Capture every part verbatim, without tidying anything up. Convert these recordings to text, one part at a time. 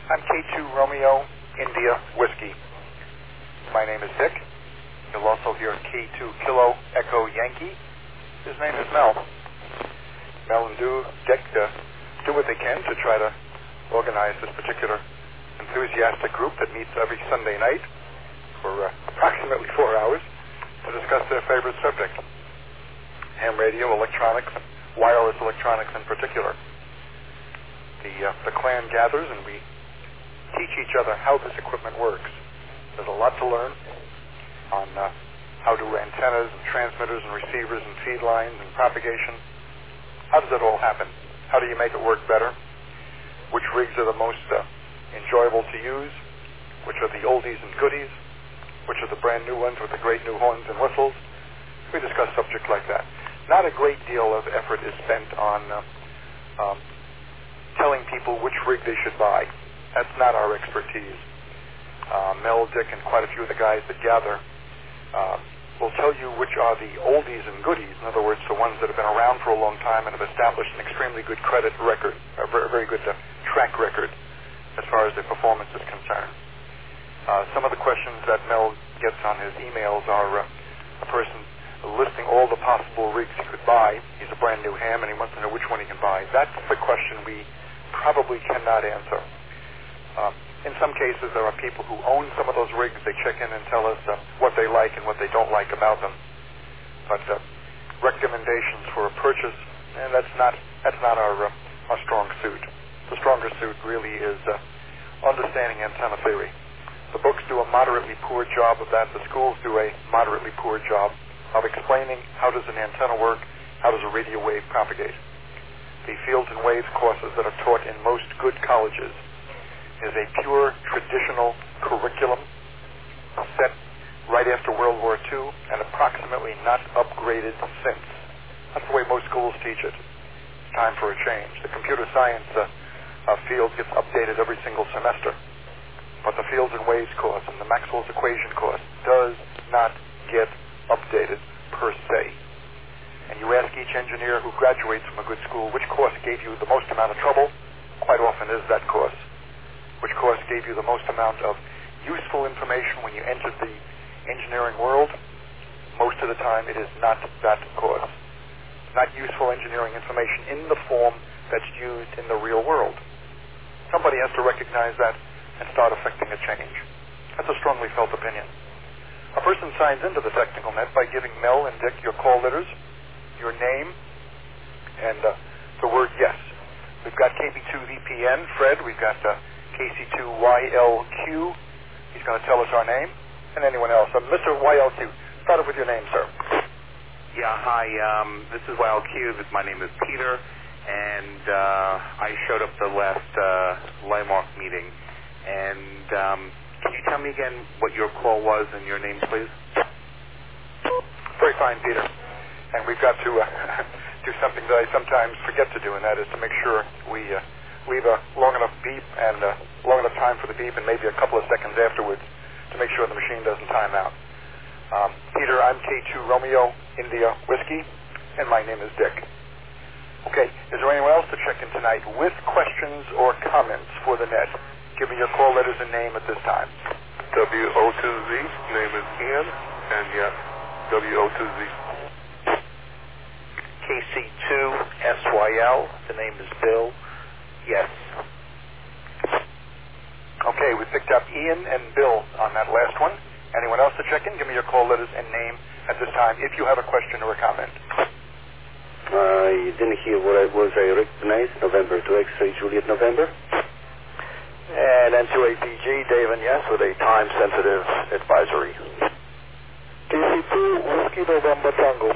I'm K two Romeo India Whiskey. My name is Dick. You'll also hear K two Kilo Echo Yankee. His name is Mel. Mel and do, Dick uh, do what they can to try to organize this particular enthusiastic group that meets every Sunday night for uh, approximately four hours to discuss their favorite subject, ham radio, electronics, and wireless electronics in particular. The, uh, the clan gathers and we teach each other how this equipment works. There's a lot to learn on uh, how do antennas and transmitters and receivers and feed lines and propagation. How does it all happen? How do you make it work better? Which rigs are the most uh, enjoyable to use? Which are the oldies and goodies? Which are the brand new ones with the great new horns and whistles? We discuss subjects like that. Not a great deal of effort is spent on uh, um, telling people which rig they should buy. That's not our expertise. Uh, Mel, Dick, and quite a few of the guys that gather uh, will tell you which are the oldies and goodies. In other words, the ones that have been around for a long time and have established an extremely good credit record, a very, very good uh, track record as far as their performance is concerned. Uh, some of the questions that Mel gets on his emails are uh, a person listing all the possible rigs he could buy. He's a brand new ham and he wants to know which one he can buy. That's the question we probably cannot answer. Uh, in some cases, there are people who own some of those rigs. They check in and tell us uh, what they like and what they don't like about them. But uh, recommendations for a purchase, and that's not that's not our uh, our strong suit. The stronger suit really is uh, understanding antenna theory. The books do a moderately poor job of that. The schools do a moderately poor job of explaining how does an antenna work, how does a radio wave propagate. The Fields and Waves courses that are taught in most good colleges is a pure traditional curriculum set right after World War Two and approximately not upgraded since. That's the way most schools teach it. It's time for a change. The computer science uh, uh, field gets updated every single semester. But the Fields and Waves course and the Maxwell's equation course does not get updated per se. And you ask each engineer who graduates from a good school which course gave you the most amount of trouble, quite often is that course. Which course gave you the most amount of useful information when you entered the engineering world? Most of the time it is not that course. Not useful engineering information in the form that's used in the real world. Somebody has to recognize that and start affecting a change. That's a strongly felt opinion. A person signs into the technical net by giving Mel and Dick your call letters, your name, and uh, the word yes. We've got K B two V P N, Fred. We've got uh, K C two Y L Q. He's going to tell us our name, and anyone else. Uh, Mister Y L Q, start off with your name, sir. Yeah, hi. Um, this is Y L Q. This, my name is Peter, and uh, I showed up the last uh, Landmark meeting. And um, can you tell me again what your call was and your name, please? Very fine, Peter. And we've got to uh, do something that I sometimes forget to do, and that is to make sure we uh, leave a long enough beep and uh, long enough time for the beep and maybe a couple of seconds afterwards to make sure the machine doesn't time out. Um, Peter, I'm K two Romeo India Whiskey, and my name is Dick. Okay, is there anyone else to check in tonight with questions or comments for the net? Give me your call letters and name at this time. W O two Z, name is Ian, and yes, W O two Z. K C two S Y L, the name is Bill, yes. Okay, we picked up Ian and Bill on that last one. Anyone else to check in? Give me your call letters and name at this time if you have a question or a comment. I didn't hear what I was. I recognized November to X-ray Juliet November. And N two A P G, Dave and yes, with a time-sensitive advisory. K C two, Whiskey November Tango.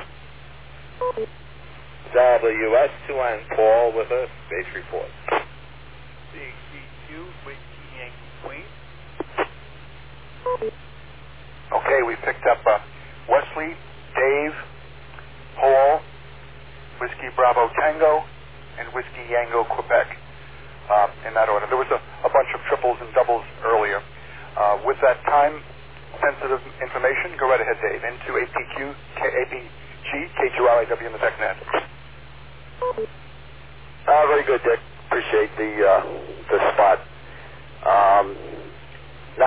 W S two and Paul with a space report. C C Q, Whiskey Yankee Queen. Okay, we picked up uh, Wesley, Dave, Paul, Whiskey Bravo Tango, and Whiskey Yango Quebec. Uh, in that order. There was a, a bunch of triples and doubles earlier. Uh, with that time-sensitive information, go right ahead, Dave. N two A P Q, K A P G, K two R I W in the TechNet. Uh, very good, Dick. Appreciate the uh, the spot.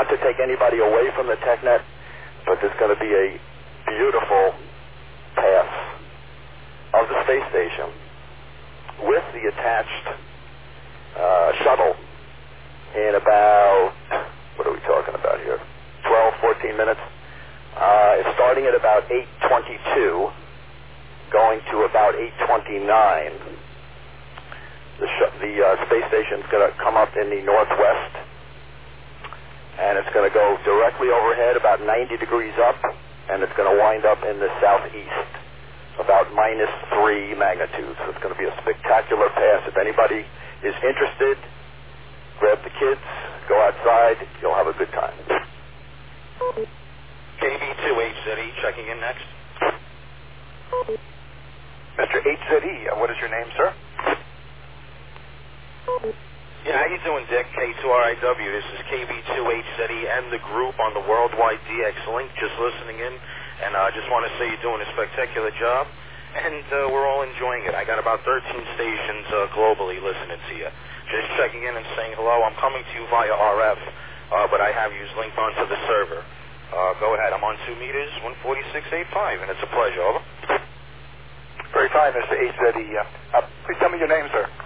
not to take anybody away from the TechNet, but there's going to be a beautiful pass of the space station with the attached uh, shuttle in about, what are we talking about here, twelve, fourteen minutes. Uh, it's starting at about eight twenty-two, going to about eight twenty-nine. The, sh- the uh, space station's going to come up in the northwest, and it's going to go directly overhead about ninety degrees up, and it's going to wind up in the southeast, about minus three magnitude. So it's going to be a spectacular pass. If anybody is interested, grab the kids, go outside, you'll have a good time. K B two H Z E checking in next. Mister H Z E, uh, what is your name, sir? Yeah, how you doing, Dick? K two R I W. This is K B two H Z E and the group on the Worldwide D X Link. Just listening in, and I uh, just want to say you're doing a spectacular job, and uh, we're all enjoying it. I got about thirteen stations uh, globally listening to you. Just checking in and saying hello. I'm coming to you via R F, uh, but I have you linked onto the server. Uh, go ahead. I'm on two meters, one forty-six point eight five, and it's a pleasure. Over. Very fine, Mister H Z E. Uh, uh, please tell me your name, sir.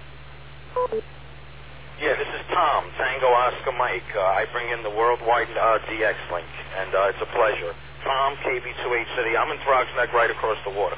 Yeah, this is Tom, Tango Oscar Mike. Uh, I bring in the Worldwide uh, D X Link, and uh, it's a pleasure. Tom, K B two H Z E. I'm in Throgs Neck right across the water.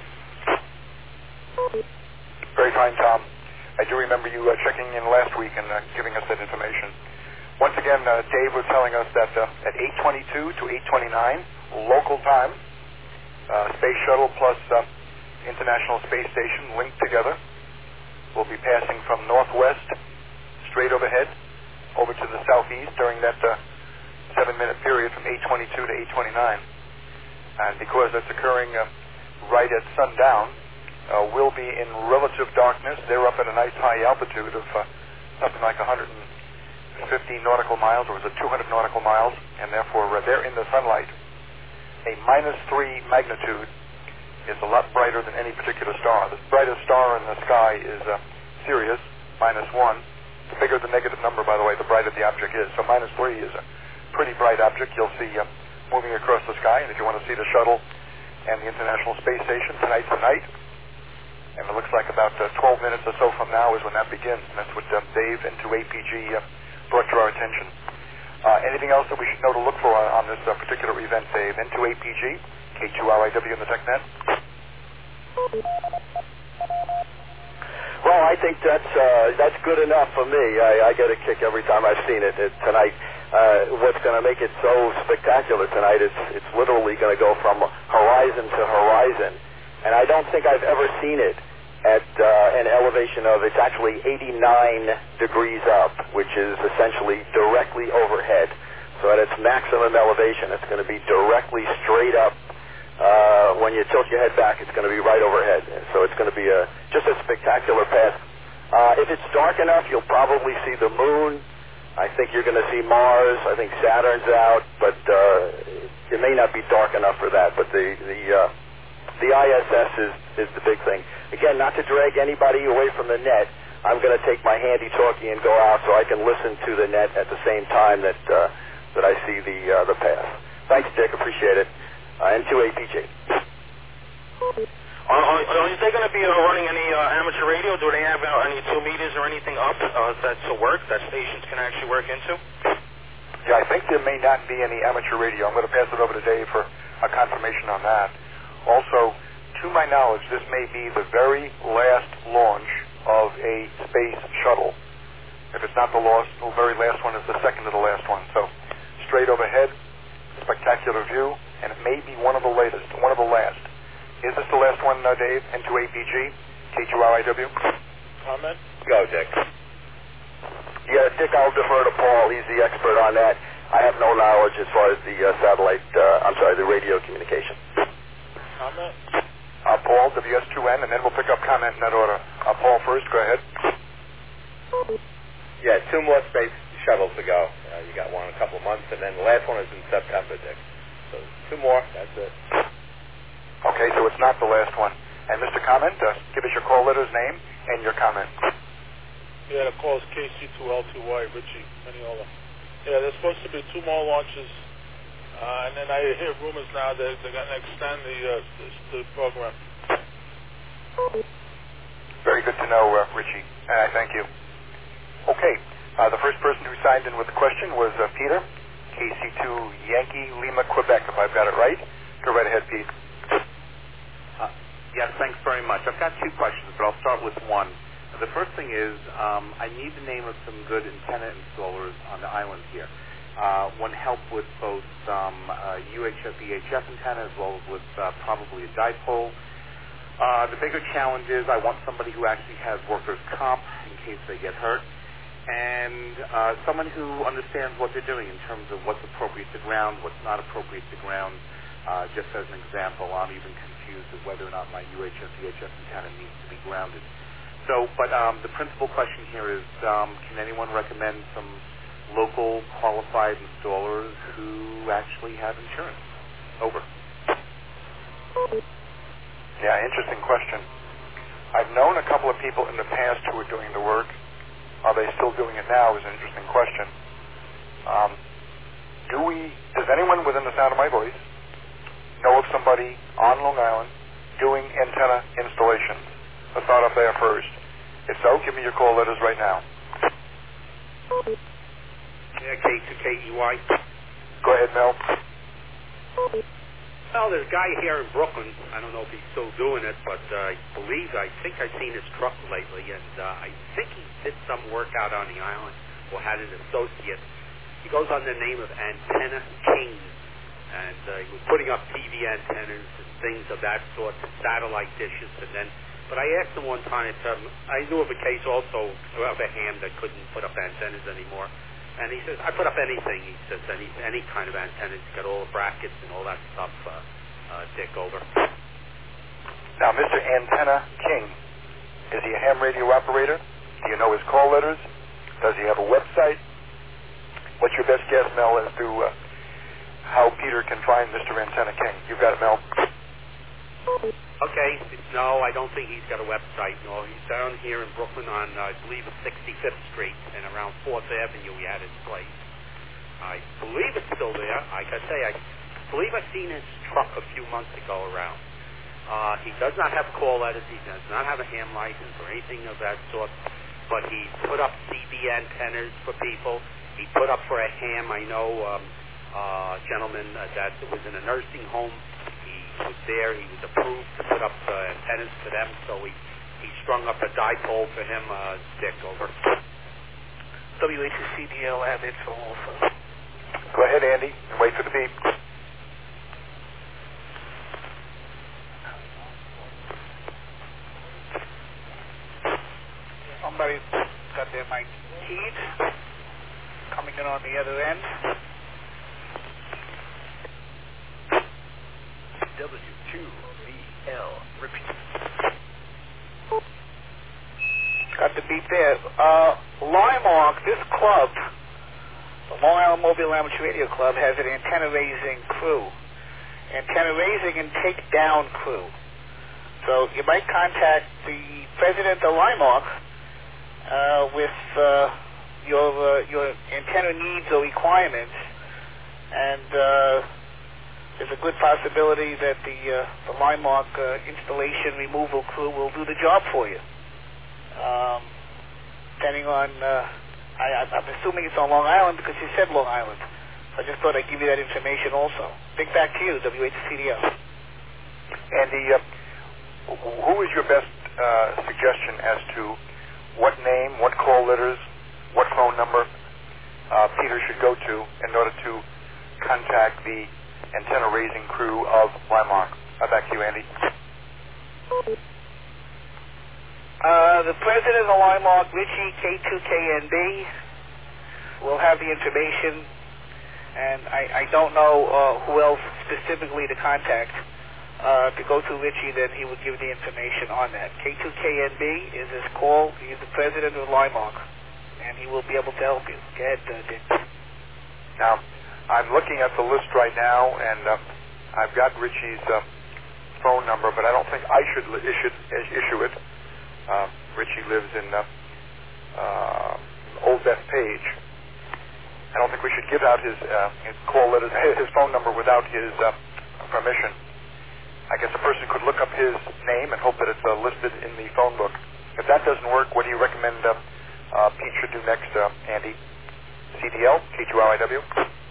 Very fine, Tom. I do remember you uh, checking in last week and uh, giving us that information. Once again, uh, Dave was telling us that uh, at eight twenty-two to eight twenty-nine local time, uh, Space Shuttle plus uh, International Space Station linked together will be passing from northwest straight overhead over to the southeast during that uh, seven-minute period from eight twenty-two to eight twenty-nine. And because that's occurring uh, right at sundown, uh, we'll be in relative darkness. They're up at a nice high altitude of uh, something like one hundred fifty nautical miles, or was it two hundred nautical miles, and therefore uh, they're in the sunlight. A minus three magnitude is a lot brighter than any particular star. The brightest star in the sky is uh, Sirius, minus one. The bigger the negative number, by the way, the brighter the object is. So minus three is a pretty bright object you'll see uh, moving across the sky. And if you want to see the shuttle and the International Space Station, tonight's the night. And it looks like about uh, twelve minutes or so from now is when that begins. And that's what uh, Dave and two A P G uh, brought to our attention. Uh, anything else that we should know to look for on, on this uh, particular event, Dave? N two A P G, K two R I W in the TechNet? Well, I think that's uh, that's good enough for me. I, I get a kick every time I've seen it, it tonight. Uh, what's going to make it so spectacular tonight is it's literally going to go from horizon to horizon. And I don't think I've ever seen it at uh, an elevation of, it's actually eighty-nine degrees up, which is essentially directly overhead. So at its maximum elevation, it's going to be directly straight up. Uh, when you tilt your head back, it's going to be right overhead. So it's going to be a, just a spectacular pass. Uh, if it's dark enough, you'll probably see the moon. I think you're going to see Mars. I think Saturn's out, but uh, it may not be dark enough for that. But the the uh, the I S S is, is the big thing. Again, not to drag anybody away from the net, I'm going to take my handy-talkie and go out so I can listen to the net at the same time that uh, that I see the uh, the pass. Thanks, Dick. Appreciate it. Uh, N two A P G. Uh, are, is they going to be uh, running any uh, amateur radio? Do they have uh, any two meters or anything up uh, that to work, that stations can actually work into? Yeah, I think there may not be any amateur radio. I'm going to pass it over to Dave for a confirmation on that. Also, to my knowledge, this may be the very last launch of a space shuttle. If it's not the last, the very last one is the second to the last one. So, straight overhead, spectacular view, and it may be one of the latest, one of the last. Is this the last one, uh, Dave? N two A P G, K two R I W? Comment? Go, Dick. Yeah, Dick, I'll defer to Paul. He's the expert on that. I have no knowledge as far as the uh, satellite, uh, I'm sorry, the radio communication. Comment? Uh, Paul, W S two N, and then we'll pick up comment in that order. Uh, Paul first, go ahead. Yeah, two more space shuttles to go. Uh, you got one in a couple of months, and then the last one is in September, Dick. So two more, that's it. Okay, so it's not the last one. And Mister Comment, uh, give us your call letter's name and your comment. Yeah, the call is K C two L two Y, Richie, Mineola. Yeah, there's supposed to be two more launches, uh, and then I hear rumors now that they're going to extend the, uh, the, the program. Very good to know, uh, Richie. Uh, thank you. Okay, uh, the first person who signed in with a question was uh, Peter, K C two Yankee Lima, Quebec, if I've got it right. Go right ahead, Pete. Uh, yes, thanks very much. I've got two questions, but I'll start with one. The first thing is um, I need the name of some good antenna installers on the island here. Uh, one help with both um, uh, U H F V H F antenna as well as with uh, probably a dipole. Uh, the bigger challenge is I want somebody who actually has workers' comp in case they get hurt, and uh, someone who understands what they're doing in terms of what's appropriate to ground, what's not appropriate to ground. Uh, just as an example, I'm even confused as whether or not my U H F V H F antenna needs to be grounded. So, but um, the principal question here is, um, can anyone recommend some local qualified installers who actually have insurance? Over. Yeah, interesting question. I've known a couple of people in the past who were doing the work. Are they still doing it now is an interesting question. Um, do we, does anyone within the sound of my voice know of somebody on Long Island doing antenna installations? Let's start off there first. If so, give me your call letters right now. Yeah, K two K E Y. Go ahead, Mel. Well, there's a guy here in Brooklyn. I don't know if he's still doing it, but uh, I believe, I think I've seen his truck lately, and uh, I think he did some work out on the island or had an associate. He goes under the name of Antenna King, and uh, he was putting up T V antennas and things of that sort, satellite dishes, and then, but I asked him one time, um, I knew of a case also of a ham that couldn't put up antennas anymore. And he says, I put up anything. He says, any any kind of antenna. He's got all the brackets and all that stuff, uh, uh, Dick, over. Now, Mister Antenna King, is he a ham radio operator? Do you know his call letters? Does he have a website? What's your best guess, Mel, as to uh, how Peter can find Mister Antenna King? You've got it, Mel. Okay. No, I don't think he's got a website. No, he's down here in Brooklyn on, uh, I believe, it's sixty-fifth Street, and around fourth Avenue he had his place. I believe it's still there. Like I say, I believe I've seen his truck a few months ago around. Uh, he does not have call letters. He does not have a ham license or anything of that sort, but he put up C B antennas for people. He put up for a ham. I know um, uh, a gentleman uh, that was in a nursing home. Was there. He was approved to put up uh, antennas for them, so he, he strung up a dipole for him, uh, Dick, over. W H C D L have info also. Go ahead, Andy, and wait for the beep. Somebody's got their mic keyed, coming in on the other end. W two V L. Repeat. Got the beat there. Uh, Limark, this club, the Long Island Mobile Amateur Radio Club, has an antenna raising crew. Antenna raising and take down crew. So you might contact the president of Limark uh, with uh, your uh, your antenna needs or requirements, and uh, there's a good possibility that the uh, the Limark uh, installation removal crew will do the job for you. Um, depending on, uh, I, I'm assuming it's on Long Island because you said Long Island. So I just thought I'd give you that information also. Big back to you, W H C D L. Andy, uh, who is your best uh, suggestion as to what name, what call letters, what phone number uh, Peter should go to in order to contact the antenna raising crew of Limark? Uh, back to you, Andy. Uh, the president of Limark, Richie, K two K N B, will have the information, and I, I don't know uh, who else specifically to contact. Uh, to go through Richie, then he would give the information on that. K two K N B is his call. He's the president of Limark, and he will be able to help you. Go ahead, uh, Dick. Now, I'm looking at the list right now, and uh, I've got Richie's uh, phone number, but I don't think I should li- issue, issue it. Uh, Richie lives in uh, uh, Old Bethpage. I don't don't think we should give out his, uh, his call letters, his phone number without his uh, permission. I guess a person could look up his name and hope that it's uh, listed in the phone book. If that doesn't work, what do you recommend uh, uh, Pete should do next, uh, Andy? C D L, K two R I W?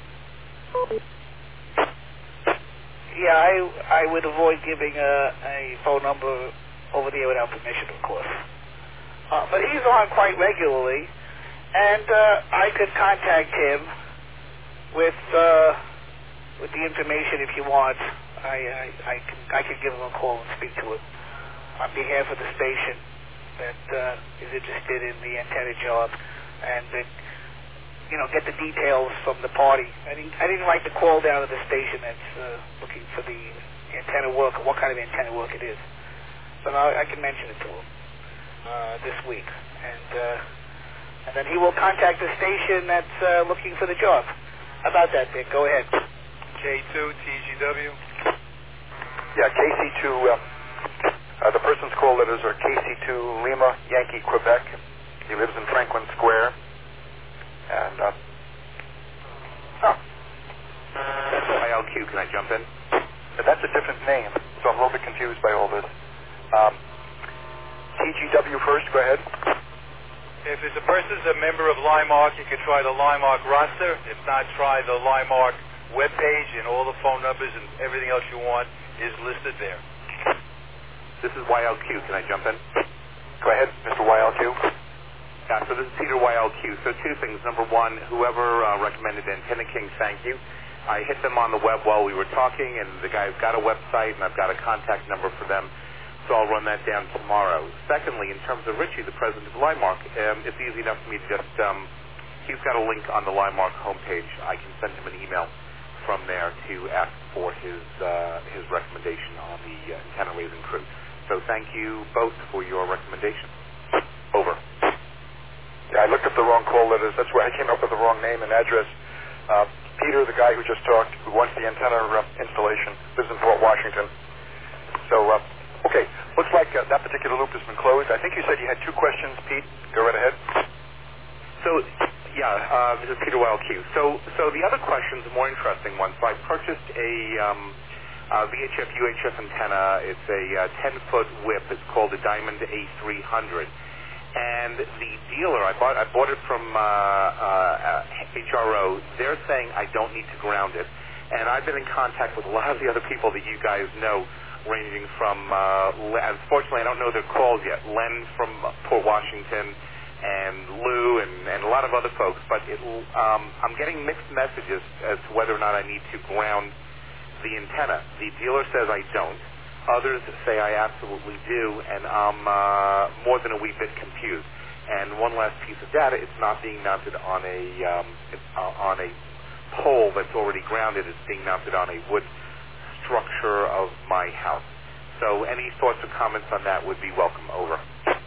Yeah, I I would avoid giving a, a phone number over the air without permission, of course. Uh, but he's on quite regularly, and uh, I could contact him with uh, with the information if you want. I, I, I, can, I can give him a call and speak to him on behalf of the station that uh, is interested in the antenna job, and uh, you know, get the details from the party. I didn't, I didn't like the call down to the station that's uh, looking for the antenna work, or what kind of antenna work it is. But I, I can mention it to him uh, this week, and uh, and then he will contact the station that's uh, looking for the job. How about that, Dick? Go ahead. K two T G W. Yeah, K C two, uh, uh, the person's call letters are K C two Lima, Yankee, Quebec. He lives in Franklin Square. And, uh, oh. Y L Q, can I jump in? That's a different name, so I'm a little bit confused by all this. Um, T G W first, go ahead. If it's a person's a member of Limark, you could try the Limark roster. If not, try the Limark webpage, and all the phone numbers and everything else you want is listed there. This is Y L Q. Can I jump in? Go ahead, Mister Y L Q. Yeah, so this is Peter Y L Q. So two things. Number one, whoever uh, recommended Antenna King, thank you. I hit them on the web while we were talking, and the guy's got a website, and I've got a contact number for them, so I'll run that down tomorrow. Secondly, in terms of Richie, the president of Limark, um, it's easy enough for me to just, um, he's got a link on the Limark homepage. I can send him an email from there to ask for his uh, his recommendation on the uh, antenna raising crew. So thank you both for your recommendation. Over. Yeah, I looked up the wrong call letters. That's why I came up with the wrong name and address. Uh, Peter, the guy who just talked, who wants the antenna uh, installation, lives in Fort Washington. So, uh, okay, looks like uh, that particular loop has been closed. I think you said you had two questions, Pete. Go right ahead. So, yeah, uh, this is Peter Y L Q. So, so the other question's a more interesting one. So I purchased a um, uh, V H F U H F antenna. It's a ten-foot uh, whip. It's called a Diamond A three hundred. And the dealer, I bought I bought it from uh, uh, H R O. They're saying I don't need to ground it. And I've been in contact with a lot of the other people that you guys know, ranging from, uh, unfortunately I don't know their calls yet, Len from Port Washington, and Lou, and, and a lot of other folks, but it, um, I'm getting mixed messages as to whether or not I need to ground the antenna. The dealer says I don't. Others say I absolutely do, and I'm uh, more than a wee bit confused. And one last piece of data, it's not being mounted on a, um, it's, uh, on a pole that's already grounded. It's being mounted on a wood structure of my house. So any thoughts or comments on that would be welcome. Over.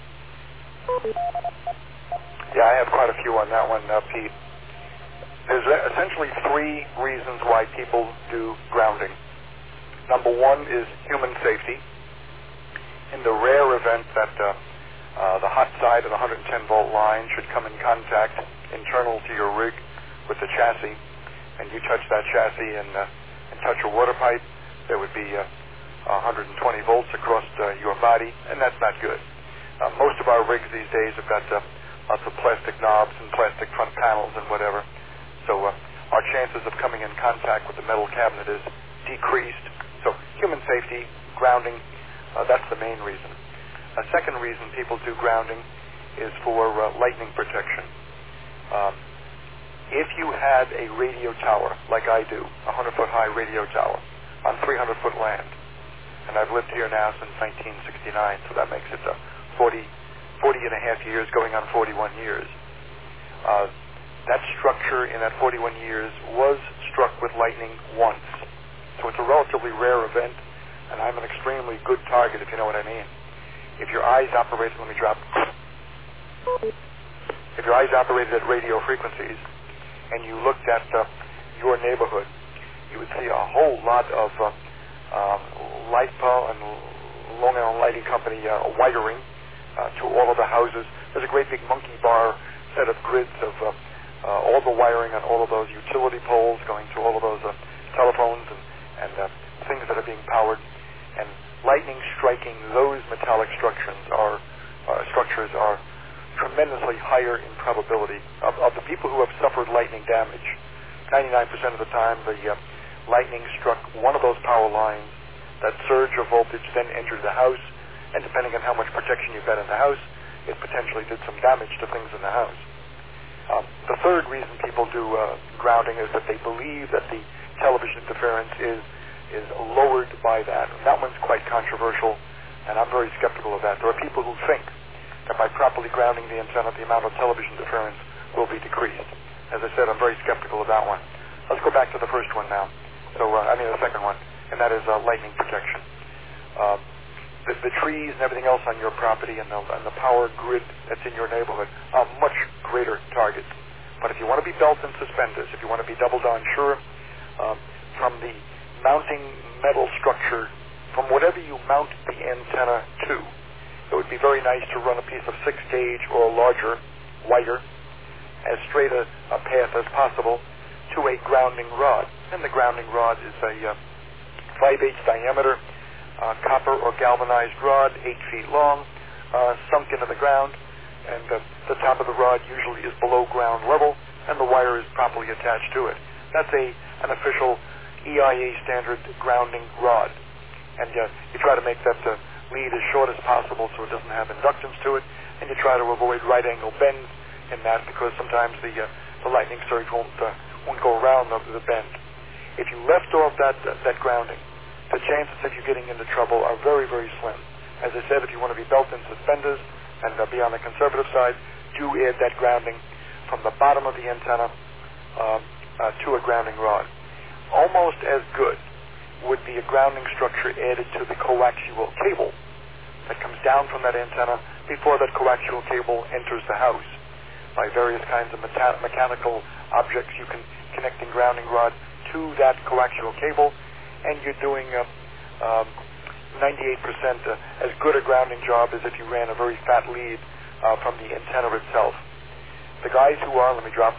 Yeah, I have quite a few on that one, uh, Pete. There's essentially three reasons why people do grounding. Number one is human safety. In the rare event that uh, uh, the hot side of the one hundred ten volt line should come in contact internal to your rig with the chassis, and you touch that chassis and, uh, and touch a water pipe, there would be uh, one hundred twenty volts across uh, your body, and that's not good. Uh, most of our rigs these days have got uh, lots of plastic knobs and plastic front panels and whatever, so uh, our chances of coming in contact with the metal cabinet is decreased. So human safety, grounding, uh, that's the main reason. A second reason people do grounding is for uh, lightning protection. Um, if you had a radio tower, like I do, a hundred foot high radio tower, on three hundred foot land, and I've lived here now since nineteen sixty-nine, so that makes it uh, forty, forty and a half years, going on forty-one years. Uh, that structure in that forty-one years was struck with lightning once. So it's a relatively rare event, and I'm an extremely good target, if you know what I mean. If your eyes operated, let me drop. If your eyes operated at radio frequencies, and you looked at uh, your neighborhood, you would see a whole lot of uh, um, LIPA and Long Island Lighting Company uh, wiring uh, to all of the houses. There's a great big monkey bar set of grids of uh, uh, all the wiring on all of those utility poles going to all of those uh, telephones and, and uh, things that are being powered. And lightning striking those metallic structures are uh, structures are tremendously higher in probability. Of, of the people who have suffered lightning damage, ninety-nine percent of the time the uh, lightning struck one of those power lines. That surge of voltage then entered the house, and depending on how much protection you've got in the house, it potentially did some damage to things in the house. Um, the third reason people do uh, grounding is that they believe that the television interference is is lowered by that. And that one's quite controversial, and I'm very skeptical of that. There are people who think that by properly grounding the antenna, the amount of television interference will be decreased. As I said, I'm very skeptical of that one. Let's go back to the first one now. So, uh, I mean the second one, and that is uh, lightning protection. Uh, the, the trees and everything else on your property and the, and the power grid that's in your neighborhood are much greater targets. But if you want to be belt and suspenders, if you want to be double down sure, uh, from the mounting metal structure, from whatever you mount the antenna to, it would be very nice to run a piece of six gauge or larger wire, as straight a, a path as possible, to a grounding rod. And the grounding rod is a uh, five eighths diameter uh, copper or galvanized rod, eight feet long, uh, sunk into the ground, and uh, the top of the rod usually is below ground level, and the wire is properly attached to it. That's a an official E I A standard grounding rod, and uh, you try to make that uh, lead as short as possible so it doesn't have inductance to it, and you try to avoid right angle bends in that, because sometimes the uh, the lightning surge won't uh, won't go around the, the bend. If you left off that uh, that grounding, the chances of you getting into trouble are very, very slim. As I said, if you want to be belt and suspenders and uh, be on the conservative side, do add that grounding from the bottom of the antenna uh, uh, to a grounding rod. Almost as good would be a grounding structure added to the coaxial cable that comes down from that antenna before that coaxial cable enters the house. By various kinds of meta- mechanical objects, you can connect a grounding rod to that coaxial cable, and you're doing uh, um, ninety-eight percent uh, as good a grounding job as if you ran a very fat lead uh, from the antenna itself. The guys who are, let me drop.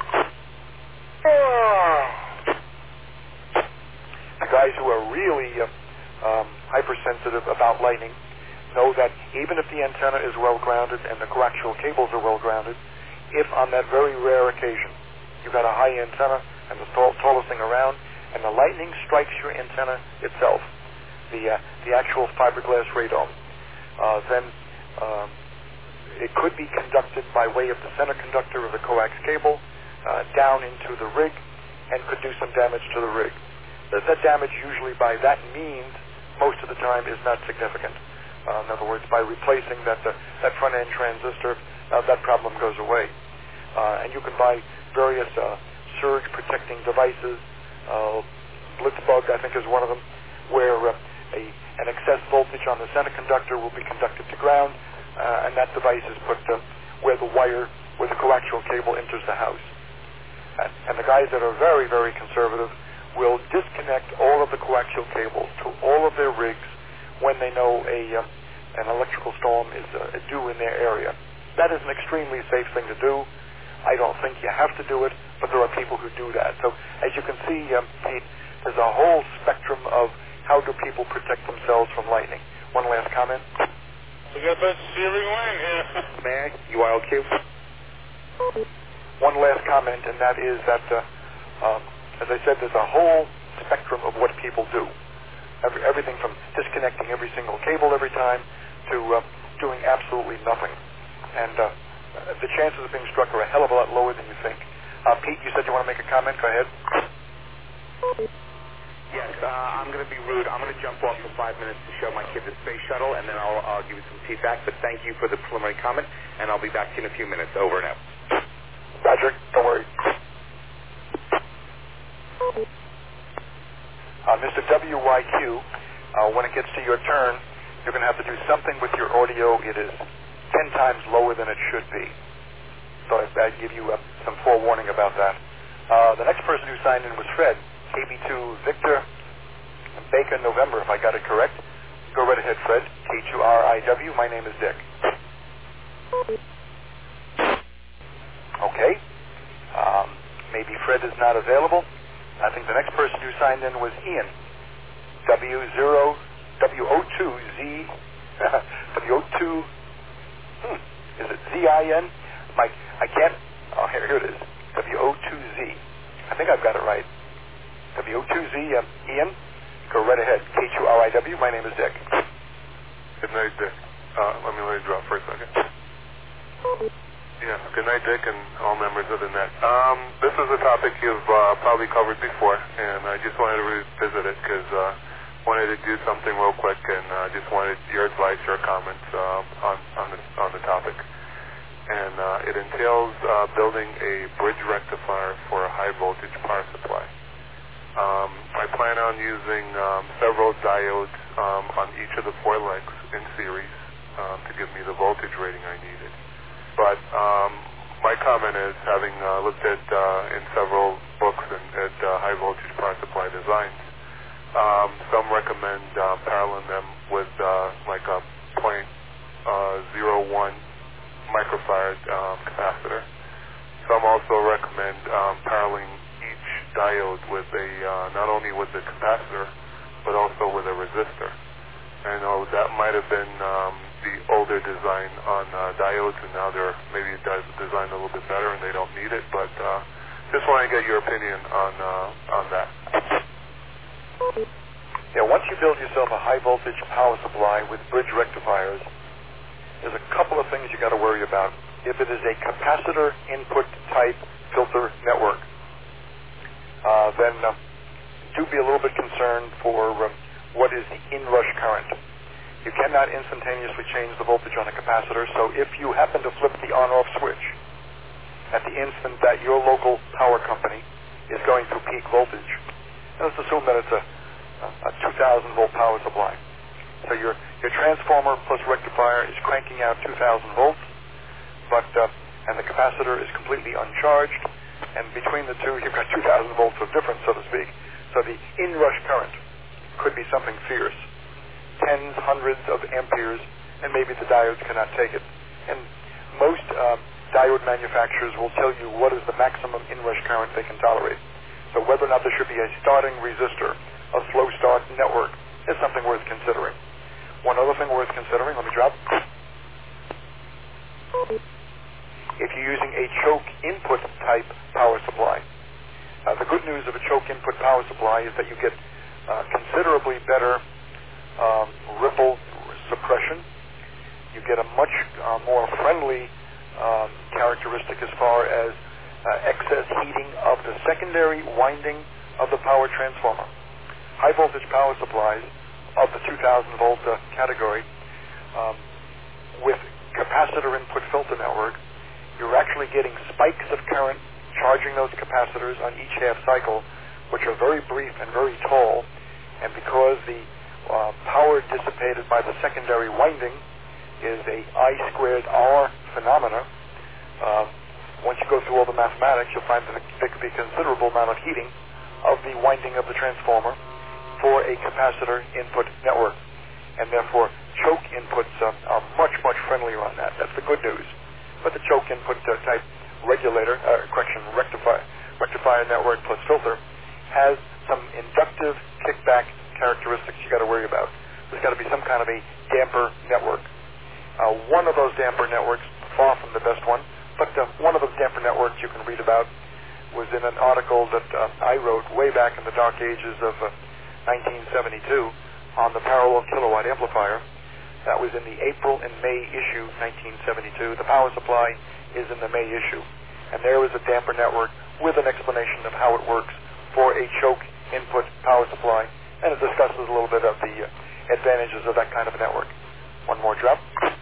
The guys who are really uh, um, hypersensitive about lightning know that even if the antenna is well grounded and the coaxial cables are well grounded, if on that very rare occasion you've got a high antenna and the tall, tallest thing around, and the lightning strikes your antenna itself, the uh, the actual fiberglass radome, uh, then um, it could be conducted by way of the center conductor of the coax cable uh, down into the rig, and could do some damage to the rig. That, that damage usually by that means, most of the time, is not significant. Uh, in other words, by replacing that uh, that front end transistor, uh, that problem goes away. Uh, and you can buy various uh, surge protecting devices. Uh, Blitzbug, I think, is one of them, where uh, a an excess voltage on the center conductor will be conducted to ground, uh, and that device is put uh, where the wire, where the coaxial cable enters the house. And, and the guys that are very, very conservative will disconnect all of the coaxial cables to all of their rigs when they know a uh, an electrical storm is uh, due in their area. That is an extremely safe thing to do. I don't think you have to do it, but there are people who do that. So as you can see, um, Pete, there's a whole spectrum of how do people protect themselves from lightning. One last comment. We got that steering line here. May I? U I L Q? One last comment, and that is that, uh, um, as I said, there's a whole spectrum of what people do. Every, everything from disconnecting every single cable every time to uh, doing absolutely nothing. And uh, the chances of being struck are a hell of a lot lower than you think. Uh, Pete, you said you want to make a comment. Go ahead. Yes, uh, I'm going to be rude. I'm going to jump off for five minutes to show my kid the space shuttle, and then I'll, I'll give you some feedback. But thank you for the preliminary comment, and I'll be back to you in a few minutes. Over and out. Roger. Don't worry. Uh, Mister W Y Q, uh, when it gets to your turn, you're going to have to do something with your audio. It is ten times lower than it should be. So I, I give you uh, some forewarning about that. Uh, the next person who signed in was Fred, K B two Victor Baker November, if I got it correct. Go right ahead, Fred. K two R I W. My name is Dick. Okay. Um, maybe Fred is not available. I think the next person who signed in was Ian. W zero W O two Z W O two. Hmm. Is it Z I N? Mike, I can't. Oh, here, here it is. W O two Z. I think I've got it right. W O two Z. Um, Ian, go right ahead. K two R I W. My name is Dick. Good night, Dick. Uh, let me let you drop for a second. Yeah, good night, Dick, and all members of the net. Um, this is a topic you've uh, probably covered before, and I just wanted to revisit it because I uh, wanted to do something real quick, and uh, just wanted your advice, your comments uh, on on the on the topic. And uh, it entails uh, building a bridge rectifier for a high voltage power supply. Um, I plan on using um, several diodes um, on each of the four legs in series um, to give me the voltage rating I needed. But um, my comment is, having uh, looked at uh, in several books and at uh, high voltage power supply designs, um, some recommend uh, paralleling them with uh, like a point zero one microfarad um, capacitor. Some also recommend um, paralleling each diode with a uh, not only with the capacitor but also with a resistor. I know that might have been um, the older design on uh, diodes, and now they're maybe designed a little bit better and they don't need it, but uh, just want to get your opinion on uh, on that. Yeah, once you build yourself a high voltage power supply with bridge rectifiers, there's a couple of things you got to worry about. If it is a capacitor input type filter network, uh, then uh, do be a little bit concerned for um, what is the inrush current. You cannot instantaneously change the voltage on a capacitor, so if you happen to flip the on-off switch at the instant that your local power company is going through peak voltage, let's assume that it's a, a two thousand volt power supply. So your, your transformer plus rectifier is cranking out two thousand volts, but uh, and the capacitor is completely uncharged, and between the two you've got two thousand volts of difference, so to speak. So the inrush current could be something fierce, tens, hundreds of amperes, and maybe the diodes cannot take it. And most uh, diode manufacturers will tell you what is the maximum inrush current they can tolerate. So whether or not there should be a starting resistor, a slow start network, is something worth considering. One other thing worth considering, let me drop. If you're using a choke input type power supply, uh, the good news of a choke input power supply is that you get uh, considerably better um, ripple suppression. You get a much uh, more friendly um, characteristic as far as uh, excess heating of the secondary winding of the power transformer. High voltage power supplies of the two thousand volt uh, category um, with capacitor input filter network, you're actually getting spikes of current charging those capacitors on each half cycle, which are very brief and very tall, and because the uh, power dissipated by the secondary winding is a I squared R phenomena, uh, once you go through all the mathematics, you'll find that there could be a considerable amount of heating of the winding of the transformer for a capacitor input network, and therefore choke inputs uh, are much, much friendlier on that. That's the good news. But the choke input uh, type regulator, uh, correction, rectifier, rectifier network plus filter has some inductive kickback characteristics you got to worry about. There's got to be some kind of a damper network. Uh, one of those damper networks, far from the best one, but uh, one of those damper networks you can read about was in an article that uh, I wrote way back in the dark ages of uh, nineteen seventy-two on the parallel kilowatt amplifier. That was in the April and May issue, nineteen seventy-two. The power supply is in the May issue. And there is a damper network with an explanation of how it works for a choke input power supply. And it discusses a little bit of the uh, advantages of that kind of a network. One more drop.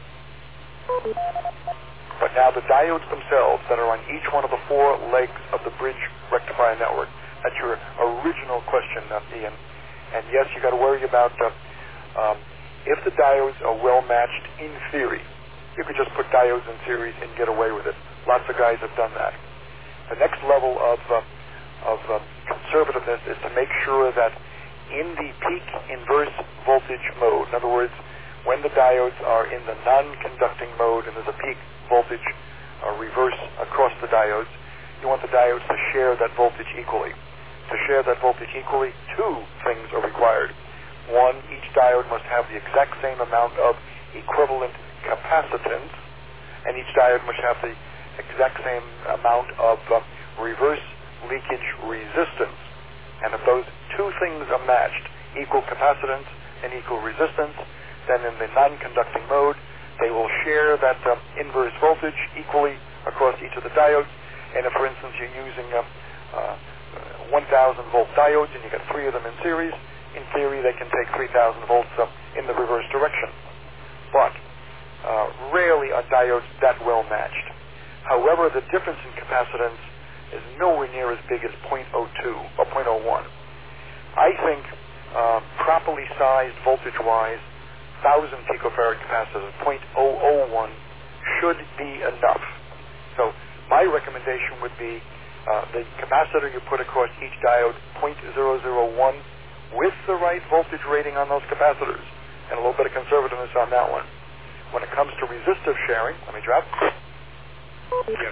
But now the diodes themselves that are on each one of the four legs of the bridge rectifier network. That's your original question, uh, Ian. And yes, you got to worry about uh, um, if the diodes are well matched in theory. You could just put diodes in series and get away with it. Lots of guys have done that. The next level of uh, of uh, conservativeness is to make sure that in the peak inverse voltage mode, in other words, when the diodes are in the non-conducting mode and there's a peak voltage uh, reverse across the diodes, you want the diodes to share that voltage equally. To share that voltage equally, two things are required. One, each diode must have the exact same amount of equivalent capacitance, and each diode must have the exact same amount of uh, reverse leakage resistance. And if those two things are matched, equal capacitance and equal resistance, then in the non-conducting mode, they will share that uh, inverse voltage equally across each of the diodes. And if, for instance, you're using uh, uh, one thousand volt diodes and you got three of them in series, in theory they can take three thousand volts uh, in the reverse direction. But uh, rarely are diodes that well matched. However, the difference in capacitance is nowhere near as big as zero point zero two or zero point zero one. I think uh, properly sized voltage-wise, one thousand picofarad capacitors, zero point zero zero one, should be enough. So my recommendation would be uh, the capacitor you put across each diode, zero point zero zero one, with the right voltage rating on those capacitors, and a little bit of conservativeness on that one. When it comes to resistive sharing, let me drop. Yes.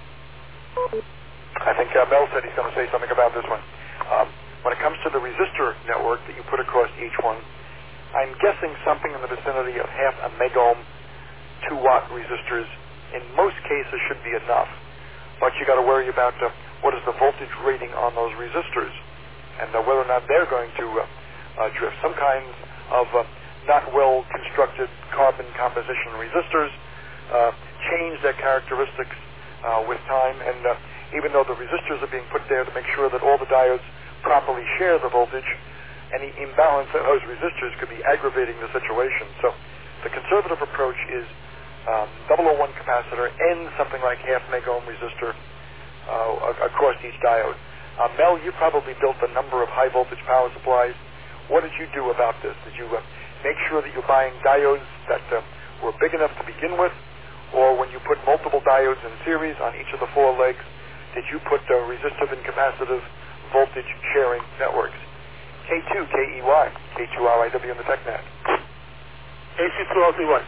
I think uh, Mel said he's going to say something about this one. Um, when it comes to the resistor network that you put across each one, I'm guessing something in the vicinity of half a megohm, two watt resistors, in most cases should be enough. But you got to worry about uh, what is the voltage rating on those resistors, and uh, whether or not they're going to uh, uh, drift. Some kinds of uh, not well constructed carbon composition resistors uh, change their characteristics uh, with time, and uh, even though the resistors are being put there to make sure that all the diodes properly share the voltage, any imbalance in those resistors could be aggravating the situation. So the conservative approach is um, double oh one capacitor and something like half megohm resistor uh, across each diode. Uh, Mel, you probably built a number of high voltage power supplies. What did you do about this? Did you uh, make sure that you're buying diodes that uh, were big enough to begin with, or when you put multiple diodes in series on each of the four legs, did you put uh, resistive and capacitive voltage sharing networks? K two K E Y, K two R I W in the TechNet. K C two L T Y.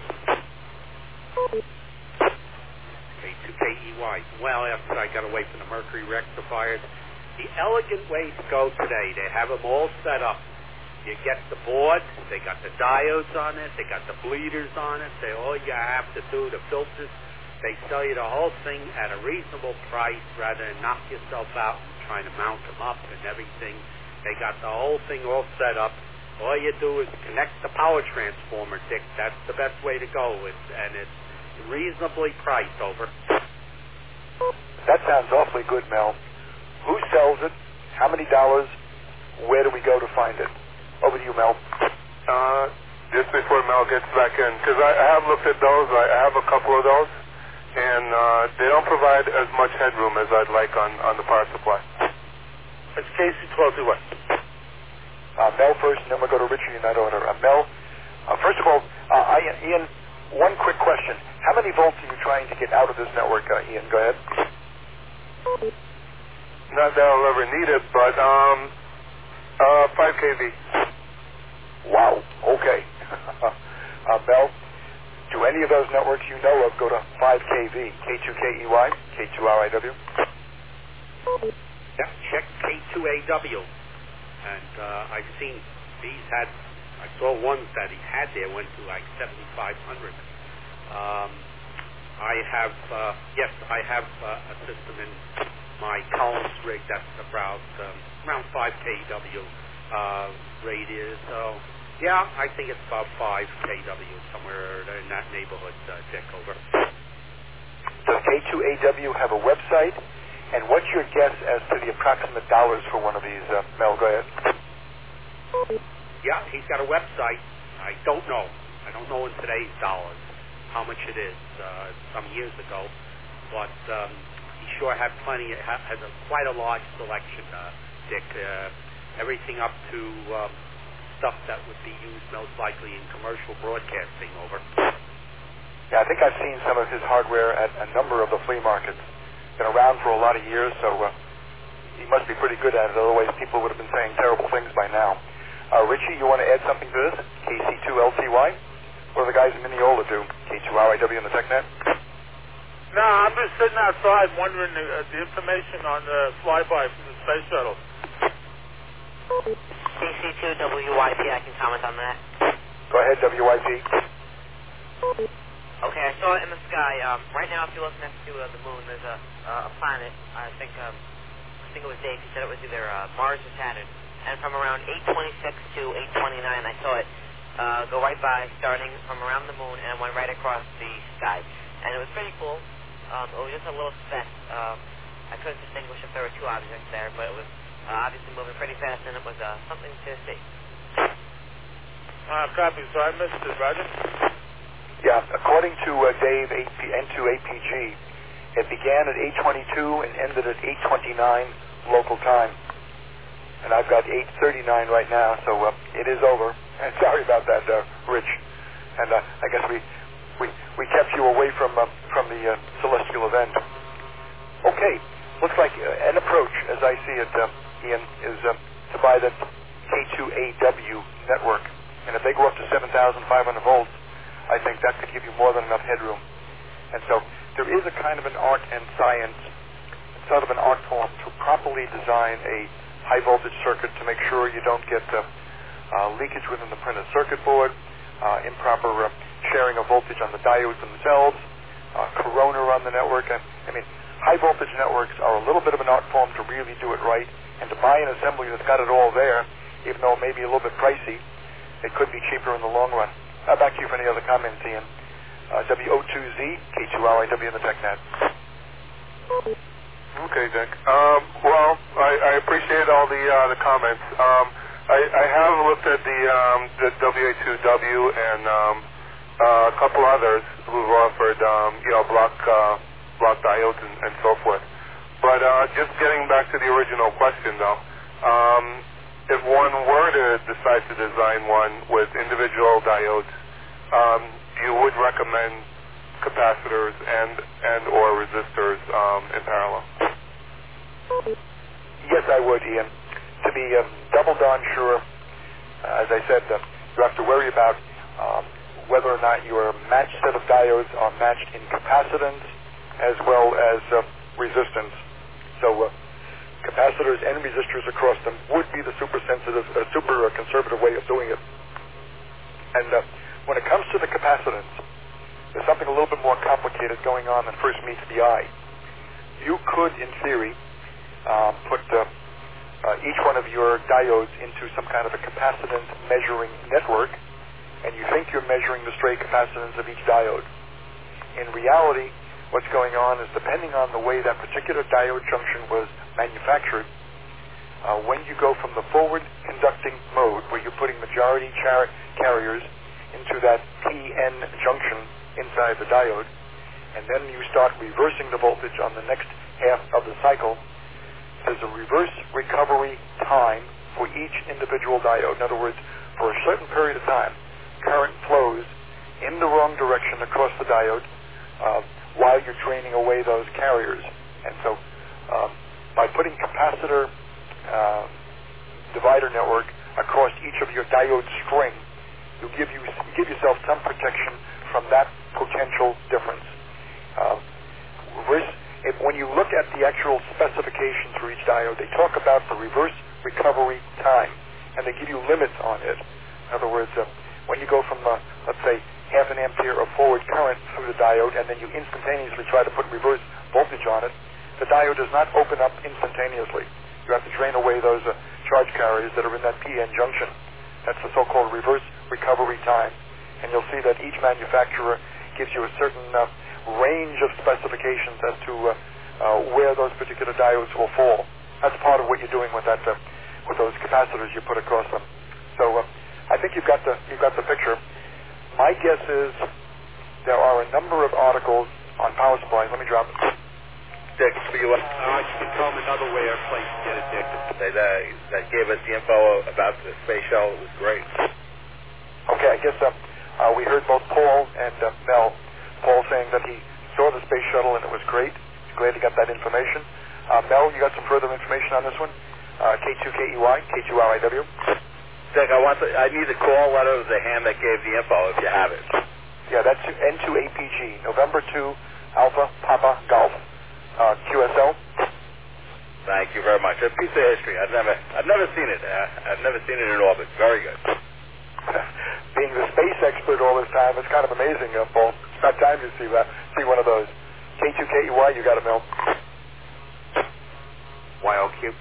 K two K E Y. Well, after I got away from the mercury rectifiers, the elegant way to go today, they have them all set up. You get the board, they got the diodes on it, they got the bleeders on it, they all you have to do, the filters, they sell you the whole thing at a reasonable price rather than knock yourself out and trying to mount them up and everything. They got the whole thing all set up. All you do is connect the power transformer, Dick. That's the best way to go, it's, and it's reasonably priced over. That sounds awfully good, Mel. Who sells it? How many dollars? Where do we go to find it? Over to you, Mel. Uh, just before Mel gets back in, because I, I have looked at those. I have a couple of those, and uh, they don't provide as much headroom as I'd like on, on the power supply. It's K C twelve two one. Uh, Mel first, and then we'll go to Richie in that order. Uh, Mel, uh, first of all, uh, Ian, one quick question. How many volts are you trying to get out of this network, uh, Ian? Go ahead. Not that I'll ever need it, but um, uh, five K V. Wow. Okay. uh, Mel, do any of those networks you know of go to five K V? K two K E Y, K two R I W? Yeah, check K two A W. And uh, I've seen these had, I saw ones that he had there went to like seventy-five hundred. Um, I have, uh, yes, I have uh, a system in my Collins rig that's about um, around five K W uh, radius. So, yeah, I think it's about five K W, somewhere in that neighborhood, uh, Dick, over. Does K two A W have a website? And what's your guess as to the approximate dollars for one of these, uh, Mel? Go ahead. Yeah, he's got a website. I don't know. I don't know in today's dollars how much it is. Uh, some years ago, but um, he sure had plenty. Ha- has a, quite a large selection, uh, Dick. Uh, everything up to um, stuff that would be used most likely in commercial broadcasting. Over. Yeah, I think I've seen some of his hardware at a number of the flea markets. Been around for a lot of years, so uh, he must be pretty good at it. Otherwise, people would have been saying terrible things by now. Uh, Richie, you want to add something to this? K C two L T Y? What do the guys in Mineola do? K two R I W in the TechNet? No, I'm just sitting outside wondering the, uh, the information on the flyby from the space shuttle. C C two W Y P, I can comment on that. Go ahead, W Y P. Okay, I saw it in the sky. Um, right now, if you look next to uh, the moon, there's a, uh, a planet. I think um, I think it was Dave. He said it was either uh, Mars or Saturn. And from around eight twenty-six to eight twenty-nine, I saw it uh, go right by, starting from around the moon, and went right across the sky. And it was pretty cool. Um, it was just a little speck. Um, I couldn't distinguish if there were two objects there, but it was uh, obviously moving pretty fast, and it was uh, something to see. Uh, copy. So I missed it, Roger. Yeah, according to uh, Dave, N two A P G, it began at eight twenty-two and ended at eight twenty-nine local time. And I've got eight thirty-nine right now, so uh, it is over. And sorry about that, uh, Rich. And uh, I guess we, we we kept you away from uh, from the uh, celestial event. Okay, looks like uh, an approach, as I see it, uh, Ian, is uh, to buy the K two A W network. And if they go up to seven thousand five hundred volts, I think that could give you more than enough headroom. And so there is a kind of an art and science, sort of an art form to properly design a high voltage circuit to make sure you don't get uh, uh, leakage within the printed circuit board, uh, improper uh, sharing of voltage on the diodes themselves, uh, corona on the network. I, I mean, high voltage networks are a little bit of an art form to really do it right, and to buy an assembly that's got it all there, even though it may be a little bit pricey, it could be cheaper in the long run. Uh, back to you for any other comments, Ian. Uh, W O two Z, K two R I W in the TechNet. Okay, Dick. Um, well, I, I appreciate all the uh, the comments. Um, I, I have looked at the um, the W A two W and um, uh, a couple others who've offered um, you know block uh, block diodes and, and so forth. But uh, just getting back to the original question, though. Um, If one were to decide to design one with individual diodes, um, you would recommend capacitors and and or resistors um, in parallel? Yes, I would, Ian. To be um, double darn sure, uh, as I said, uh, you have to worry about um, whether or not your matched set of diodes are matched in capacitance as well as uh, resistance. So. Uh, Capacitors and resistors across them would be the super sensitive, uh, super uh, conservative way of doing it. And uh, when it comes to the capacitance, there's something a little bit more complicated going on than first meets the eye. You could, in theory, uh, put uh, uh, each one of your diodes into some kind of a capacitance measuring network, and you think you're measuring the stray capacitance of each diode. In reality, what's going on is, depending on the way that particular diode junction was manufactured, uh, when you go from the forward conducting mode, where you're putting majority char- carriers into that P N junction inside the diode, and then you start reversing the voltage on the next half of the cycle, there's a reverse recovery time for each individual diode. In other words, for a certain period of time, current flows in the wrong direction across the diode uh, while you're draining away those carriers. And so um, by putting capacitor uh, divider network across each of your diode string, you give you give yourself some protection from that potential difference. Uh, reverse, if, when you look at the actual specifications for each diode, they talk about the reverse recovery time, and they give you limits on it. In other words, uh, when you go from, uh, let's say, half an ampere of forward current through the diode, and then you instantaneously try to put reverse voltage on it, the diode does not open up instantaneously. You have to drain away those uh, charge carriers that are in that P N junction. That's the so-called reverse recovery time. And you'll see that each manufacturer gives you a certain uh, range of specifications as to uh, uh, where those particular diodes will fall. That's part of what you're doing with that, uh, with those capacitors you put across them. So uh, I think you've got the you've got the picture. My guess is there are a number of articles on power supplies. Let me drop it. Dick, for you, uh, you can tell them another way or place to get it, Dick. They, that, that gave us the info about the space shuttle. It was great. Okay, I guess uh, uh, we heard both Paul and uh, Mel. Paul saying that he saw the space shuttle and it was great. He's glad he got that information. Uh, Mel, you got some further information on this one? Uh, K two K E Y, K two R I W. Dick, I want the, I need the call letter of the hand that gave the info, if you have it. Yeah, that's N two A P G, November two, Alpha Papa Golf. Uh, Q S L. Thank you very much. A piece of history. I've never, I've never seen it. Uh, I've never seen it in orbit. Very good. Being the space expert all this time, it's kind of amazing, uh, Paul. It's about time you see that. See one of those. K two K E Y, you got it, Mel. Y L Q.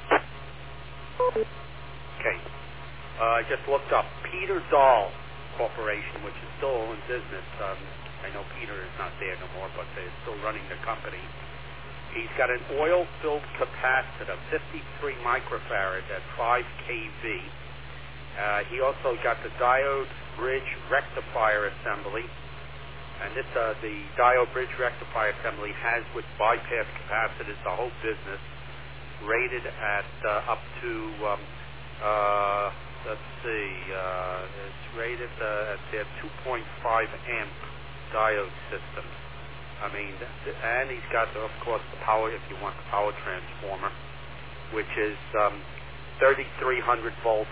Okay. Uh, I just looked up Peter Dahl Corporation, which is still in business. Um, I know Peter is not there no more, but they're still running the company. He's got an oil-filled capacitor, fifty-three microfarad at five K V. Uh, he also got the diode bridge rectifier assembly. And this, uh, the diode bridge rectifier assembly has with bypass capacitors the whole business, rated at uh, up to, um, uh, let's see, uh, it's rated uh, at their two point five amp diode systems. I mean, and he's got, of course, the power, if you want the power transformer, which is um, thirty-three hundred volt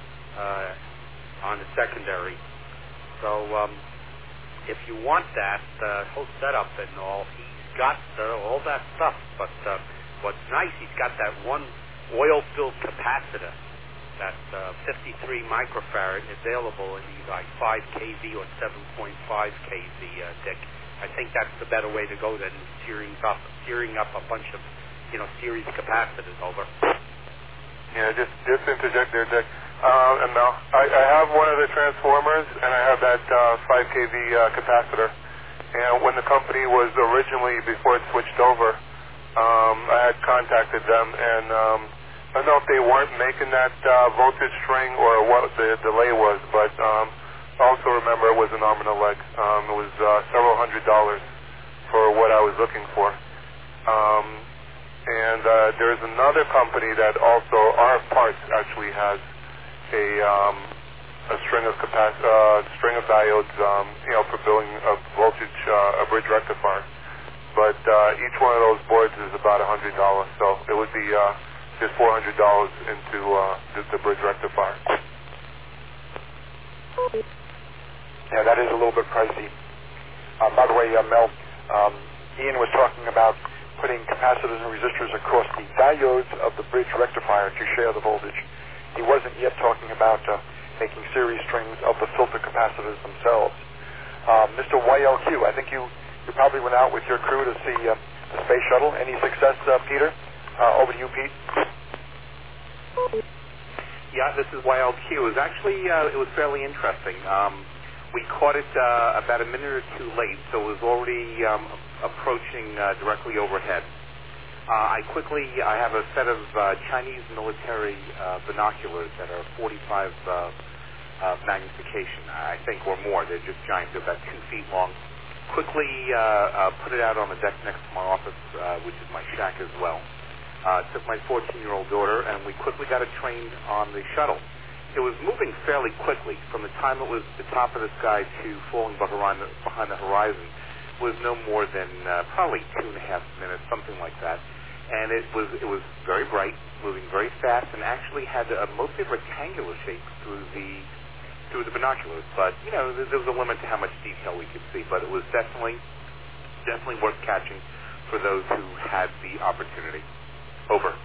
uh, on the secondary. So um, if you want that uh, whole setup and all, he's got uh, all that stuff. But uh, what's nice, he's got that one oil-filled capacitor, that uh, fifty-three microfarad, available in either like five K V or seven point five K V, uh, Dick. I think that's the better way to go than steering up, steering up a bunch of, you know, series capacitors over. Yeah, just just interject there, Dick. Uh, and Mel, I, I have one of the transformers, and I have that uh, five K V uh, capacitor. And when the company was originally, before it switched over, um, I had contacted them, and um, I don't know if they weren't making that uh, voltage string or what the delay was, but um, I also remember it was an arm and a leg. Um, it was uh, several hundred dollars for what I was looking for. Um, and uh, there's another company that also, our parts actually has a um, a string of capac- uh, string of diodes, um, you know, for building a voltage, uh, a bridge rectifier. But uh, each one of those boards is about a hundred dollars, so it would be uh, just four hundred dollars into uh, the, the bridge rectifier. Yeah, that is a little bit pricey. Uh, by the way, uh, Mel, um, Ian was talking about putting capacitors and resistors across the diodes of the bridge rectifier to share the voltage. He wasn't yet talking about uh, making series strings of the filter capacitors themselves. Uh, Mister Y L Q, I think you, you probably went out with your crew to see uh, the space shuttle. Any success, uh, Peter? Uh, over to you, Pete. Yeah, this is Y L Q. It was actually, uh, it was fairly interesting. Um, We caught it uh, about a minute or two late, so it was already um, approaching uh, directly overhead. Uh, I quickly, I have a set of uh, Chinese military uh, binoculars that are forty-five uh, uh, magnification, I think, or more. They're just giant. They're about two feet long. Quickly uh, uh, put it out on the deck next to my office, uh, which is my shack as well. Uh, took my fourteen-year-old daughter, and we quickly got it trained on the shuttle. It was moving fairly quickly. From the time it was at the top of the sky to falling behind the, behind the horizon was no more than uh, probably two and a half minutes, something like that. And it was it was very bright, moving very fast, and actually had a mostly rectangular shape through the through the binoculars. But you know, there, there was a limit to how much detail we could see. But it was definitely definitely worth catching for those who had the opportunity. Over.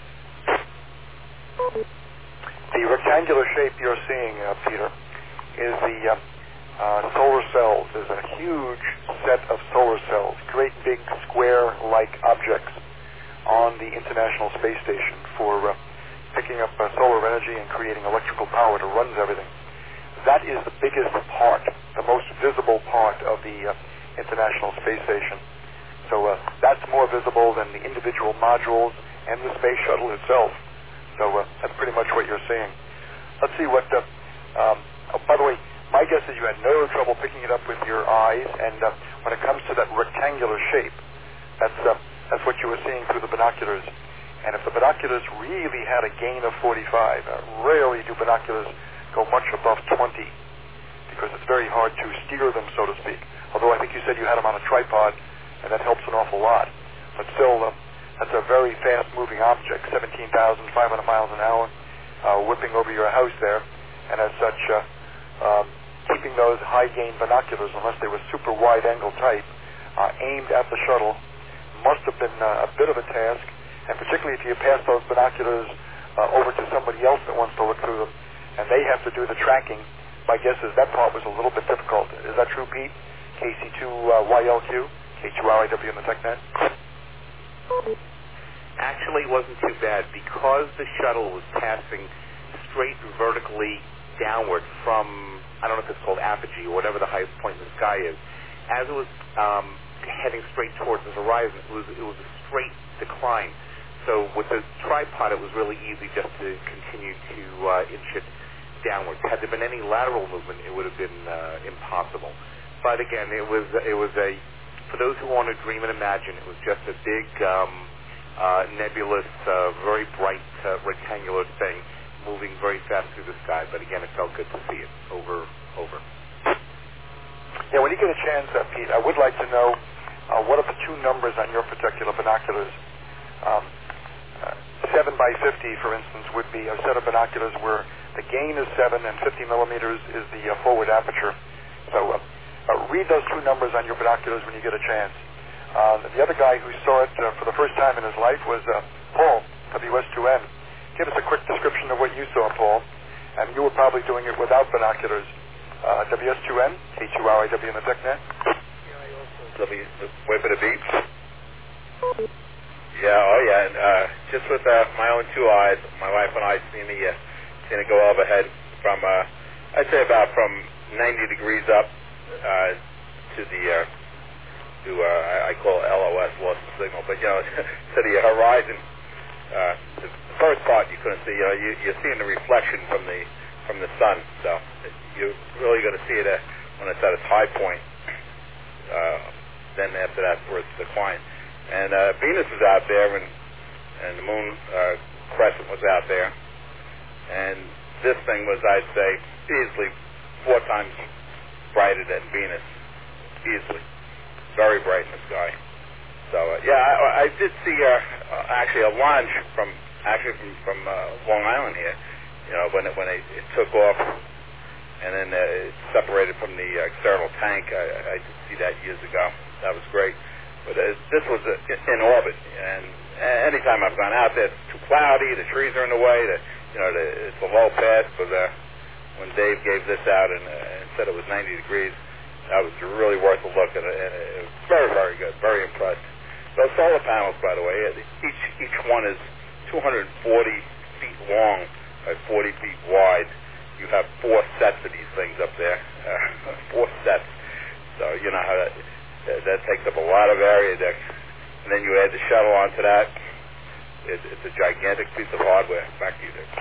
The rectangular shape you're seeing, uh, Peter, is the uh, uh, solar cells. There's a huge set of solar cells, great big square-like objects on the International Space Station for uh, picking up uh, solar energy and creating electrical power to run everything. That is the biggest part, the most visible part of the uh, International Space Station. So uh, that's more visible than the individual modules and the space shuttle itself. So uh, that's pretty much what you're seeing. Let's see what, uh, um, oh, by the way, my guess is you had no trouble picking it up with your eyes, and uh, when it comes to that rectangular shape, that's, uh, that's what you were seeing through the binoculars. And if the binoculars really had a gain of forty-five, uh, rarely do binoculars go much above twenty, because it's very hard to steer them, so to speak. Although I think you said you had them on a tripod, and that helps an awful lot. But still, uh, that's a very fast-moving object, seventeen thousand five hundred miles an hour, uh, whipping over your house there. And as such, uh, um, keeping those high-gain binoculars, unless they were super wide-angle type, uh, aimed at the shuttle must have been uh, a bit of a task, and particularly if you pass those binoculars uh, over to somebody else that wants to look through them, and they have to do the tracking. My guess is that part was a little bit difficult. Is that true, Pete? K C two Y L Q, K two R I W in the TechNet? Actually, it wasn't too bad because the shuttle was passing straight vertically downward from, I don't know if it's called apogee or whatever the highest point in the sky is. As it was um, heading straight towards the horizon, it was, it was a straight decline. So with the tripod, it was really easy just to continue to uh, inch it downward. Had there been any lateral movement, it would have been uh, impossible. But again, it was it was a, for those who want to dream and imagine, it was just a big um, uh, nebulous, uh, very bright uh, rectangular thing moving very fast through the sky. But again, it felt good to see it over, over. Yeah, when you get a chance, uh, Pete, I would like to know uh, what are the two numbers on your particular binoculars. Um, uh, seven by fifty, for instance, would be a set of binoculars where the gain is seven and fifty millimeters is the uh, forward aperture. So uh, uh, read those two numbers on your binoculars when you get a chance. Uh, the other guy who saw it uh, for the first time in his life was uh, Paul, W S two N. Give us a quick description of what you saw, Paul. And you were probably doing it without binoculars. Uh, W S two N, K two R I W in the TechNet. W, wait for the beep. Yeah, oh yeah, and uh, just with uh, my own two eyes, my wife and I seen the uh, seen it go overhead from, uh, I'd say about from ninety degrees up uh, to the, uh, to uh, I call it L O S, lost the signal, but you know, to the horizon. Uh, the first part you couldn't see, you know, you, you're seeing the reflection from the from the sun, so you're really going to see it uh, when it's at its high point. Uh, then after that, where it's declined. And uh, Venus was out there, and and the moon uh, crescent was out there, and this thing was, I'd say, easily four times brighter than Venus, easily, very bright in the sky. So uh, yeah, I, I did see uh, uh, actually a launch from actually from from uh, Long Island here. You know, when it, when it, it took off, and then uh, it separated from the uh, external tank. I, I did see that years ago. That was great. But uh, this was uh, in orbit, and uh, anytime I've gone out there, it's too cloudy. The trees are in the way. The, you know, the, it's a low pass. But uh, when Dave gave this out and, uh, and said it was ninety degrees, that was really worth a look. And, and it was very, very good. Very impressed. Those solar panels, by the way, each each one is two hundred forty feet long by forty feet wide. You have four sets of these things up there, uh, four sets. So you know how that, that that takes up a lot of area there. And then you add the shuttle onto that. It, it's a gigantic piece of hardware. Back to you, Dick.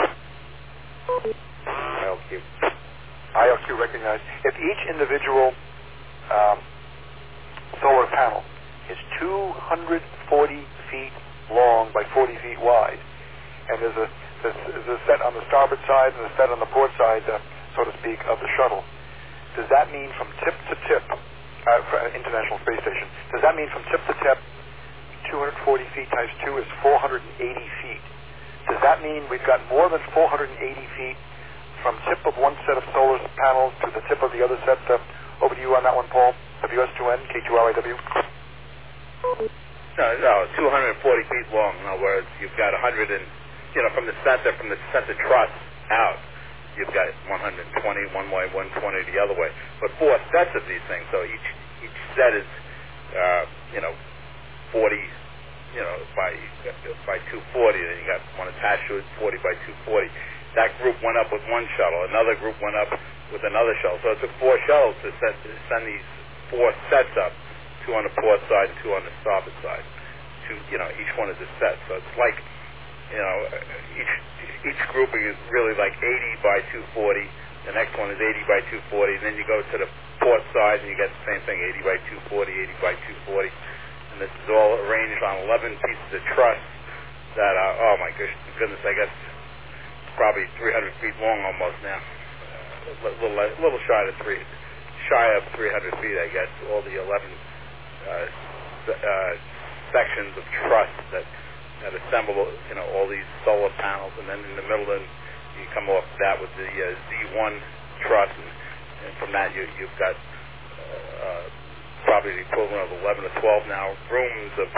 I L Q. I L Q recognized. If each individual um, solar panel is two hundred forty feet long by forty feet wide, and there's a, there's, there's a set on the starboard side and a set on the port side, uh, so to speak, of the shuttle. Does that mean from tip to tip, uh, for International Space Station, does that mean from tip to tip, two hundred forty feet times two is four hundred eighty feet? Does that mean we've got more than four hundred eighty feet from tip of one set of solar panels to the tip of the other set? Uh, over to you on that one, Paul. W S two N, K two R I W. No, no, two hundred forty feet long. In other words, you've got one hundred and, you know, from the center, from the center truss out, you've got one hundred twenty one way, one hundred twenty the other way. But four sets of these things, so each each set is, uh, you know, forty, you know, by by two forty. Then you got one attached to it, forty by two forty. That group went up with one shuttle. Another group went up with another shuttle. So it took four shuttles to, set, to send these four sets up. Two on the port side and two on the starboard side. Two, you know, each one is a set. So it's like, you know, each each grouping is really like eighty by two forty. The next one is eighty by two forty. And then you go to the port side and you get the same thing, eighty by two forty, eighty by two forty. And this is all arranged on eleven pieces of truss that are, oh my goodness, I guess probably three hundred feet long almost now. Uh, a little, a little shy of three, shy of three hundred feet, I guess. All the eleven Uh, uh, sections of truss that, that assemble, you know, all these solar panels, and then in the middle, then you come off that with the uh, Z one truss, and, and from that you, you've got uh, probably the equivalent of eleven or twelve now rooms of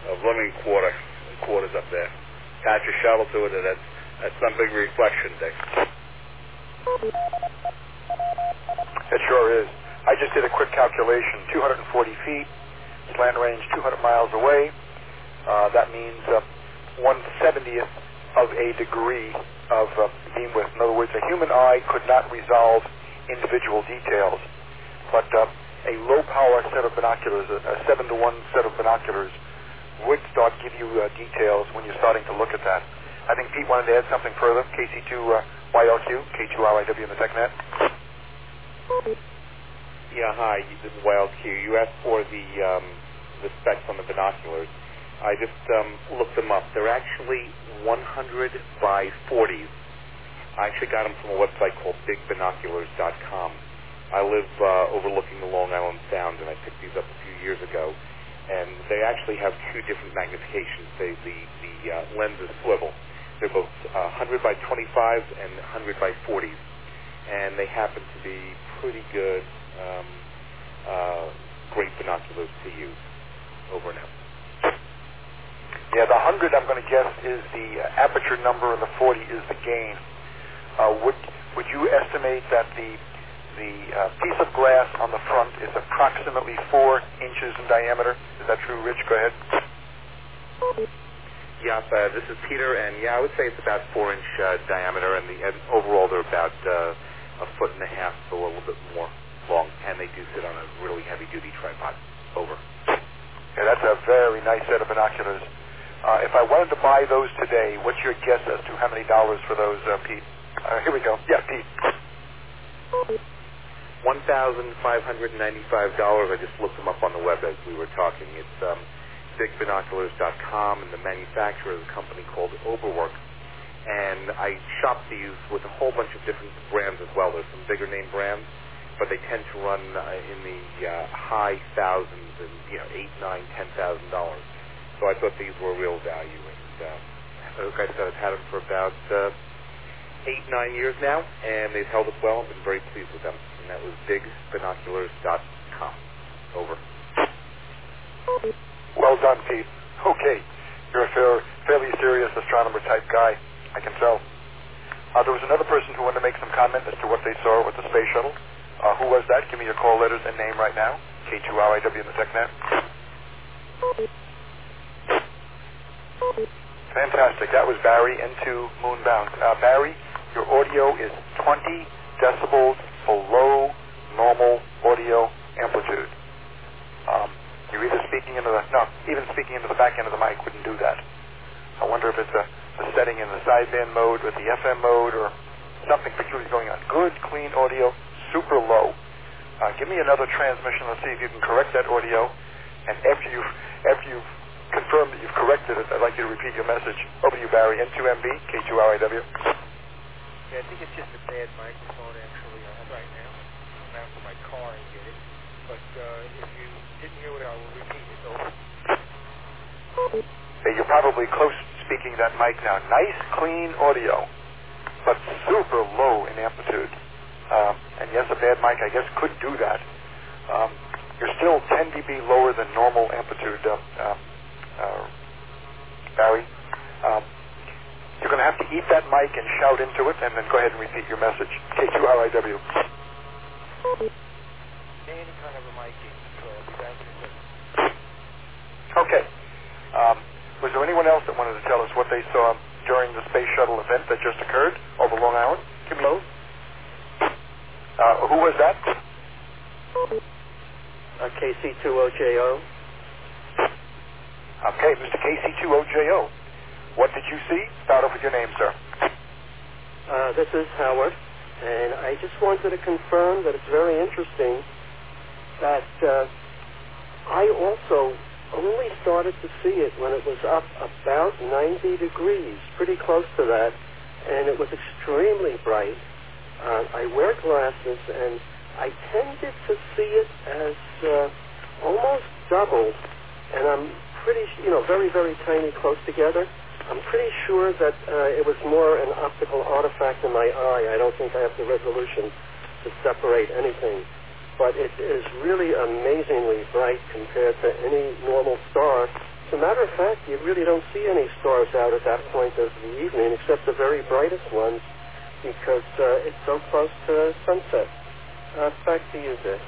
of living quarter quarters up there. Attach a shuttle to it, and that's that's some big reflection, Dick. It sure is. I just did a quick calculation. two hundred forty feet, slant range two hundred miles away. Uh, that means uh, one seventieth of a degree of uh, beam width. In other words, a human eye could not resolve individual details, but uh, a low-power set of binoculars, a, a seven to one set of binoculars, would start give you uh, details when you're starting to look at that. I think Pete wanted to add something further. K C two Y L Q, K two R I W in the TechNet. Yeah, hi. This is Y L Q. You asked for the um, the specs on the binoculars. I just um, looked them up. They're actually one hundred by forties. I actually got them from a website called big binoculars dot com. I live uh, overlooking the Long Island Sound, and I picked these up a few years ago. And they actually have two different magnifications. They, the the uh, lenses swivel. They're both uh, one hundred by twenty-fives and one hundred by forties. And they happen to be pretty good, um, uh, great binoculars to use. Over and out. Yeah, the one hundred, I'm going to guess, is the uh, aperture number, and the forty is the gain. Uh, would would you estimate that the the uh, piece of glass on the front is approximately four inches in diameter? Is that true, Rich? Go ahead. Yeah, uh, this is Peter, and yeah, I would say it's about four inch uh, diameter, and, the, and overall they're about uh, a foot and a half, so a little bit more long, and they do sit on a really heavy-duty tripod. Over. Yeah, that's a very nice set of binoculars. Uh, if I wanted to buy those today, what's your guess as to how many dollars for those, uh, Pete? Uh, here we go. Yeah, Pete. one thousand five hundred ninety-five dollars. I just looked them up on the web as we were talking. It's um, big binoculars dot com, and the manufacturer is a company called Oberwerk. And I shopped these with a whole bunch of different brands as well. There's some bigger name brands, but they tend to run uh, in the uh, high thousands, and you know, eight, nine, ten thousand dollars. So I thought these were real value. And uh, like I said, I've had them for about uh, eight, nine years now, and they've held up well. I've been very pleased with them. And that was big binoculars dot com. Over. Well done, Pete. Okay, you're a fair, fairly serious astronomer type guy, I can tell. Uh, there was another person who wanted to make some comment as to what they saw with the space shuttle. Uh, who was that? Give me your call letters and name right now. K two R I W in the TechNet. Fantastic. That was Barry N two Moonbound. Uh, Barry, your audio is twenty decibels below normal audio amplitude. Um, you're either speaking into the, no, even speaking into the back end of the mic wouldn't do that. I wonder if it's a, a setting in the sideband mode with the F M mode or something peculiar going on. Good, clean audio, super low. Uh, give me another transmission. Let's see if you can correct that audio. And after you've, after you've confirmed that you've corrected it, I'd like you to repeat your message. Over to you, Barry, N two M B, K two R I W. Yeah, I think it's just a bad microphone, actually, I have right now. I'm out to my car and get it. But uh, if you didn't hear it, I will repeat it. Over. Hey, you're probably close speaking that mic now. Nice, clean audio, but super low in amplitude. Um, and yes, a bad mic, I guess, could do that. Um, you're still ten decibels lower than normal amplitude, uh, uh, uh, Barry. Um, You're going to have to eat that mic and shout into it, and then go ahead and repeat your message. K two R I W. Any kind of a mic control. Okay. Um, was there anyone else that wanted to tell us what they saw during the space shuttle event that just occurred over Long Island? Give me those. Uh, who was that? Uh, K C two O J O. Okay, Mister K C two O J O. What did you see? Start off with your name, sir. Uh, this is Howard, and I just wanted to confirm that it's very interesting that uh, I also only started to see it when it was up about ninety degrees, pretty close to that, and it was extremely bright. Uh, I wear glasses, and I tended to see it as uh, almost double, and I'm pretty, you know, very, very tiny close together. I'm pretty sure that uh, it was more an optical artifact in my eye. I don't think I have the resolution to separate anything. But it is really amazingly bright compared to any normal star As a matter of fact, you really don't see any stars out at that point of the evening, except the very brightest ones, because uh, it's so close to sunset. Uh, back to you, Dick.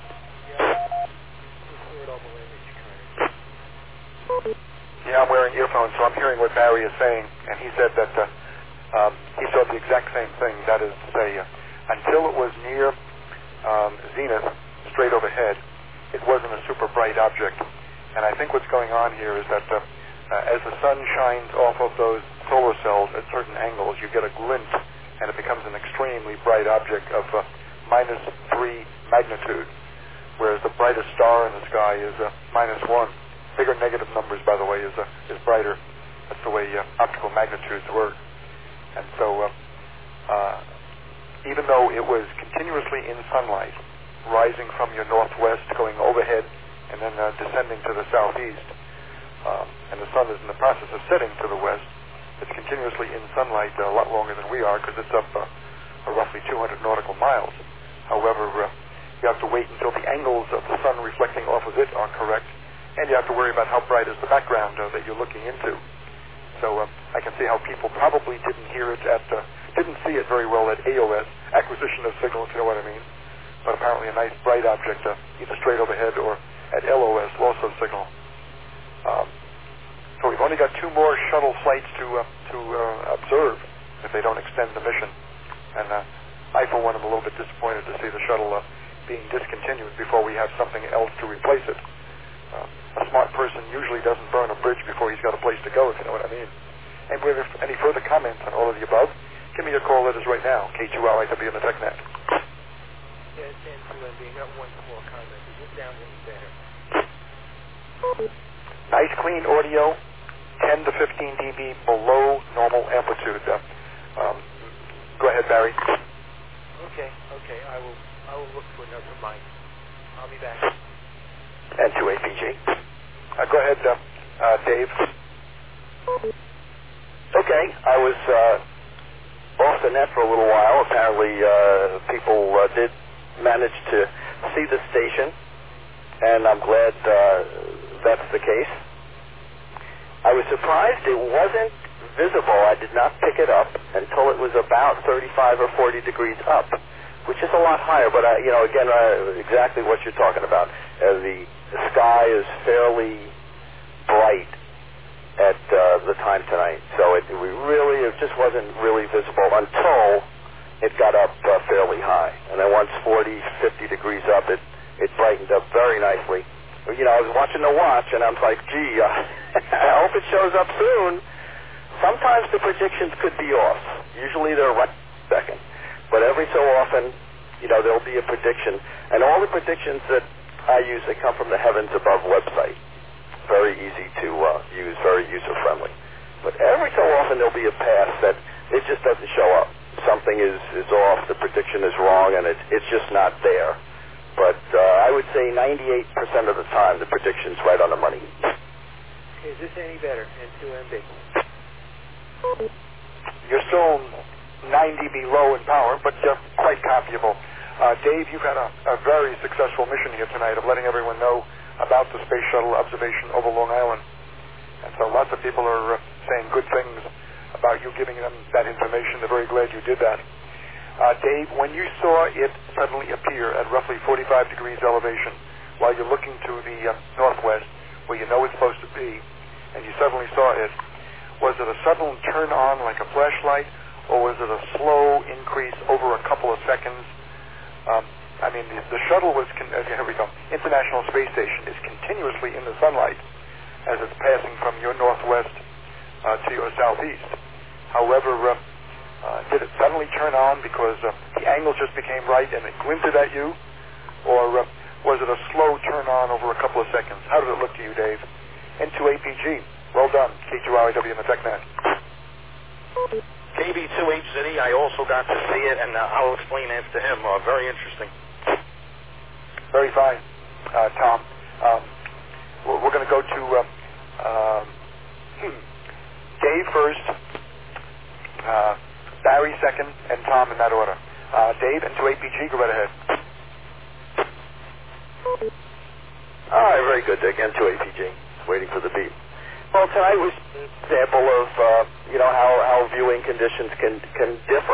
Yeah, I'm wearing earphones, so I'm hearing what Barry is saying, and he said that uh, um, he saw the exact same thing. That is to say, uh, until it was near um, zenith, straight overhead, it wasn't a super bright object. And I think what's going on here is that uh, uh, as the sun shines off of those solar cells at certain angles, you get a glint, and it becomes an extremely bright object of uh, minus three magnitude, whereas the brightest star in the sky is uh, minus one. Bigger negative numbers, by the way, is uh, is brighter. That's the way uh, optical magnitudes work. And so, uh, uh, even though it was continuously in sunlight, rising from your northwest, going overhead, and then uh, descending to the southeast, um, and the sun is in the process of setting to the west, it's continuously in sunlight uh, a lot longer than we are, because it's up uh, roughly two hundred nautical miles. However, uh, you have to wait until the angles of the sun reflecting off of it are correct, and you have to worry about how bright is the background uh, that you're looking into. So uh, I can see how people probably didn't hear it at, uh, didn't see it very well at A O S, acquisition of signal, if you know what I mean. But apparently a nice bright object, uh, either straight overhead or at L O S, loss of signal. Um, so we've only got two more shuttle flights to uh, to uh, observe if they don't extend the mission. And uh, I, for one, am a little bit disappointed to see the shuttle uh, being discontinued before we have something else to replace it. Uh, a smart person usually doesn't burn a bridge before he's got a place to go, if you know what I mean. And with any further comments on all of the above, give me your call letters right now, K two L I W in the TechNet. Yeah, it's Dan two N B. Got one small comment. Is it down any better? Nice clean audio, ten to fifteen decibels below normal amplitude. Uh, um, go ahead, Barry. Okay, okay. I will I will look for another mic. I'll be back. And to A P G. Uh, go ahead, uh, uh, Dave. Okay, I was uh, off the net for a little while. Apparently, uh, people uh, did manage to see the station, and I'm glad uh, that's the case. I was surprised it wasn't visible. I did not pick it up until it was about thirty-five or forty degrees up, which is a lot higher. But, uh, you know, again, uh, exactly what you're talking about. Uh, the, the sky is fairly bright at uh, the time tonight. So it we really, it just wasn't really visible until it got up uh, fairly high. And then once forty, fifty degrees up, it, it brightened up very nicely. You know, I was watching the watch, and I'm like, gee, uh, I hope it shows up soon. Sometimes the predictions could be off. Usually they're right second. But every so often, you know, there'll be a prediction. And all the predictions that I use, they come from the Heavens Above website. Very easy to uh, use, very user-friendly. But every so often there'll be a pass that it just doesn't show up. Something is, is off, the prediction is wrong, and it, it's just not there. But uh, I would say ninety-eight percent of the time the prediction's right on the money. Is this any better? N two N B. You're still nine decibels low in power, but uh, quite copyable. Uh, Dave, you've had a, a very successful mission here tonight of letting everyone know about the Space Shuttle observation over Long Island. And so lots of people are uh, saying good things about you giving them that information. They're very glad you did that. Uh, Dave, when you saw it suddenly appear at roughly forty-five degrees elevation while you're looking to the uh, northwest, where you know it's supposed to be, and you suddenly saw it, was it a sudden turn on like a flashlight, or was it a slow increase over a couple of seconds? Um, I mean, the, the shuttle was, con- uh, here we go, International Space Station is continuously in the sunlight as it's passing from your northwest uh, to your southeast. However, uh, uh, did it suddenly turn on because uh, the angle just became right and it glinted at you? Or uh, was it a slow turn on over a couple of seconds? How did it look to you, Dave? N two A P G, well done, K two R I W in the TechNet. K B two H Z E, I also got to see it, and uh, I'll explain after him. Uh, very interesting. Very fine, uh, Tom. Um, we're we're going to go to uh, um, hmm, Dave first, uh, Barry second, and Tom in that order. Uh, Dave, N two A P G, go right ahead. All right, very good, Dick. N two A P G, waiting for the beep. Well, tonight was an example of uh, you know how, how viewing conditions can can differ.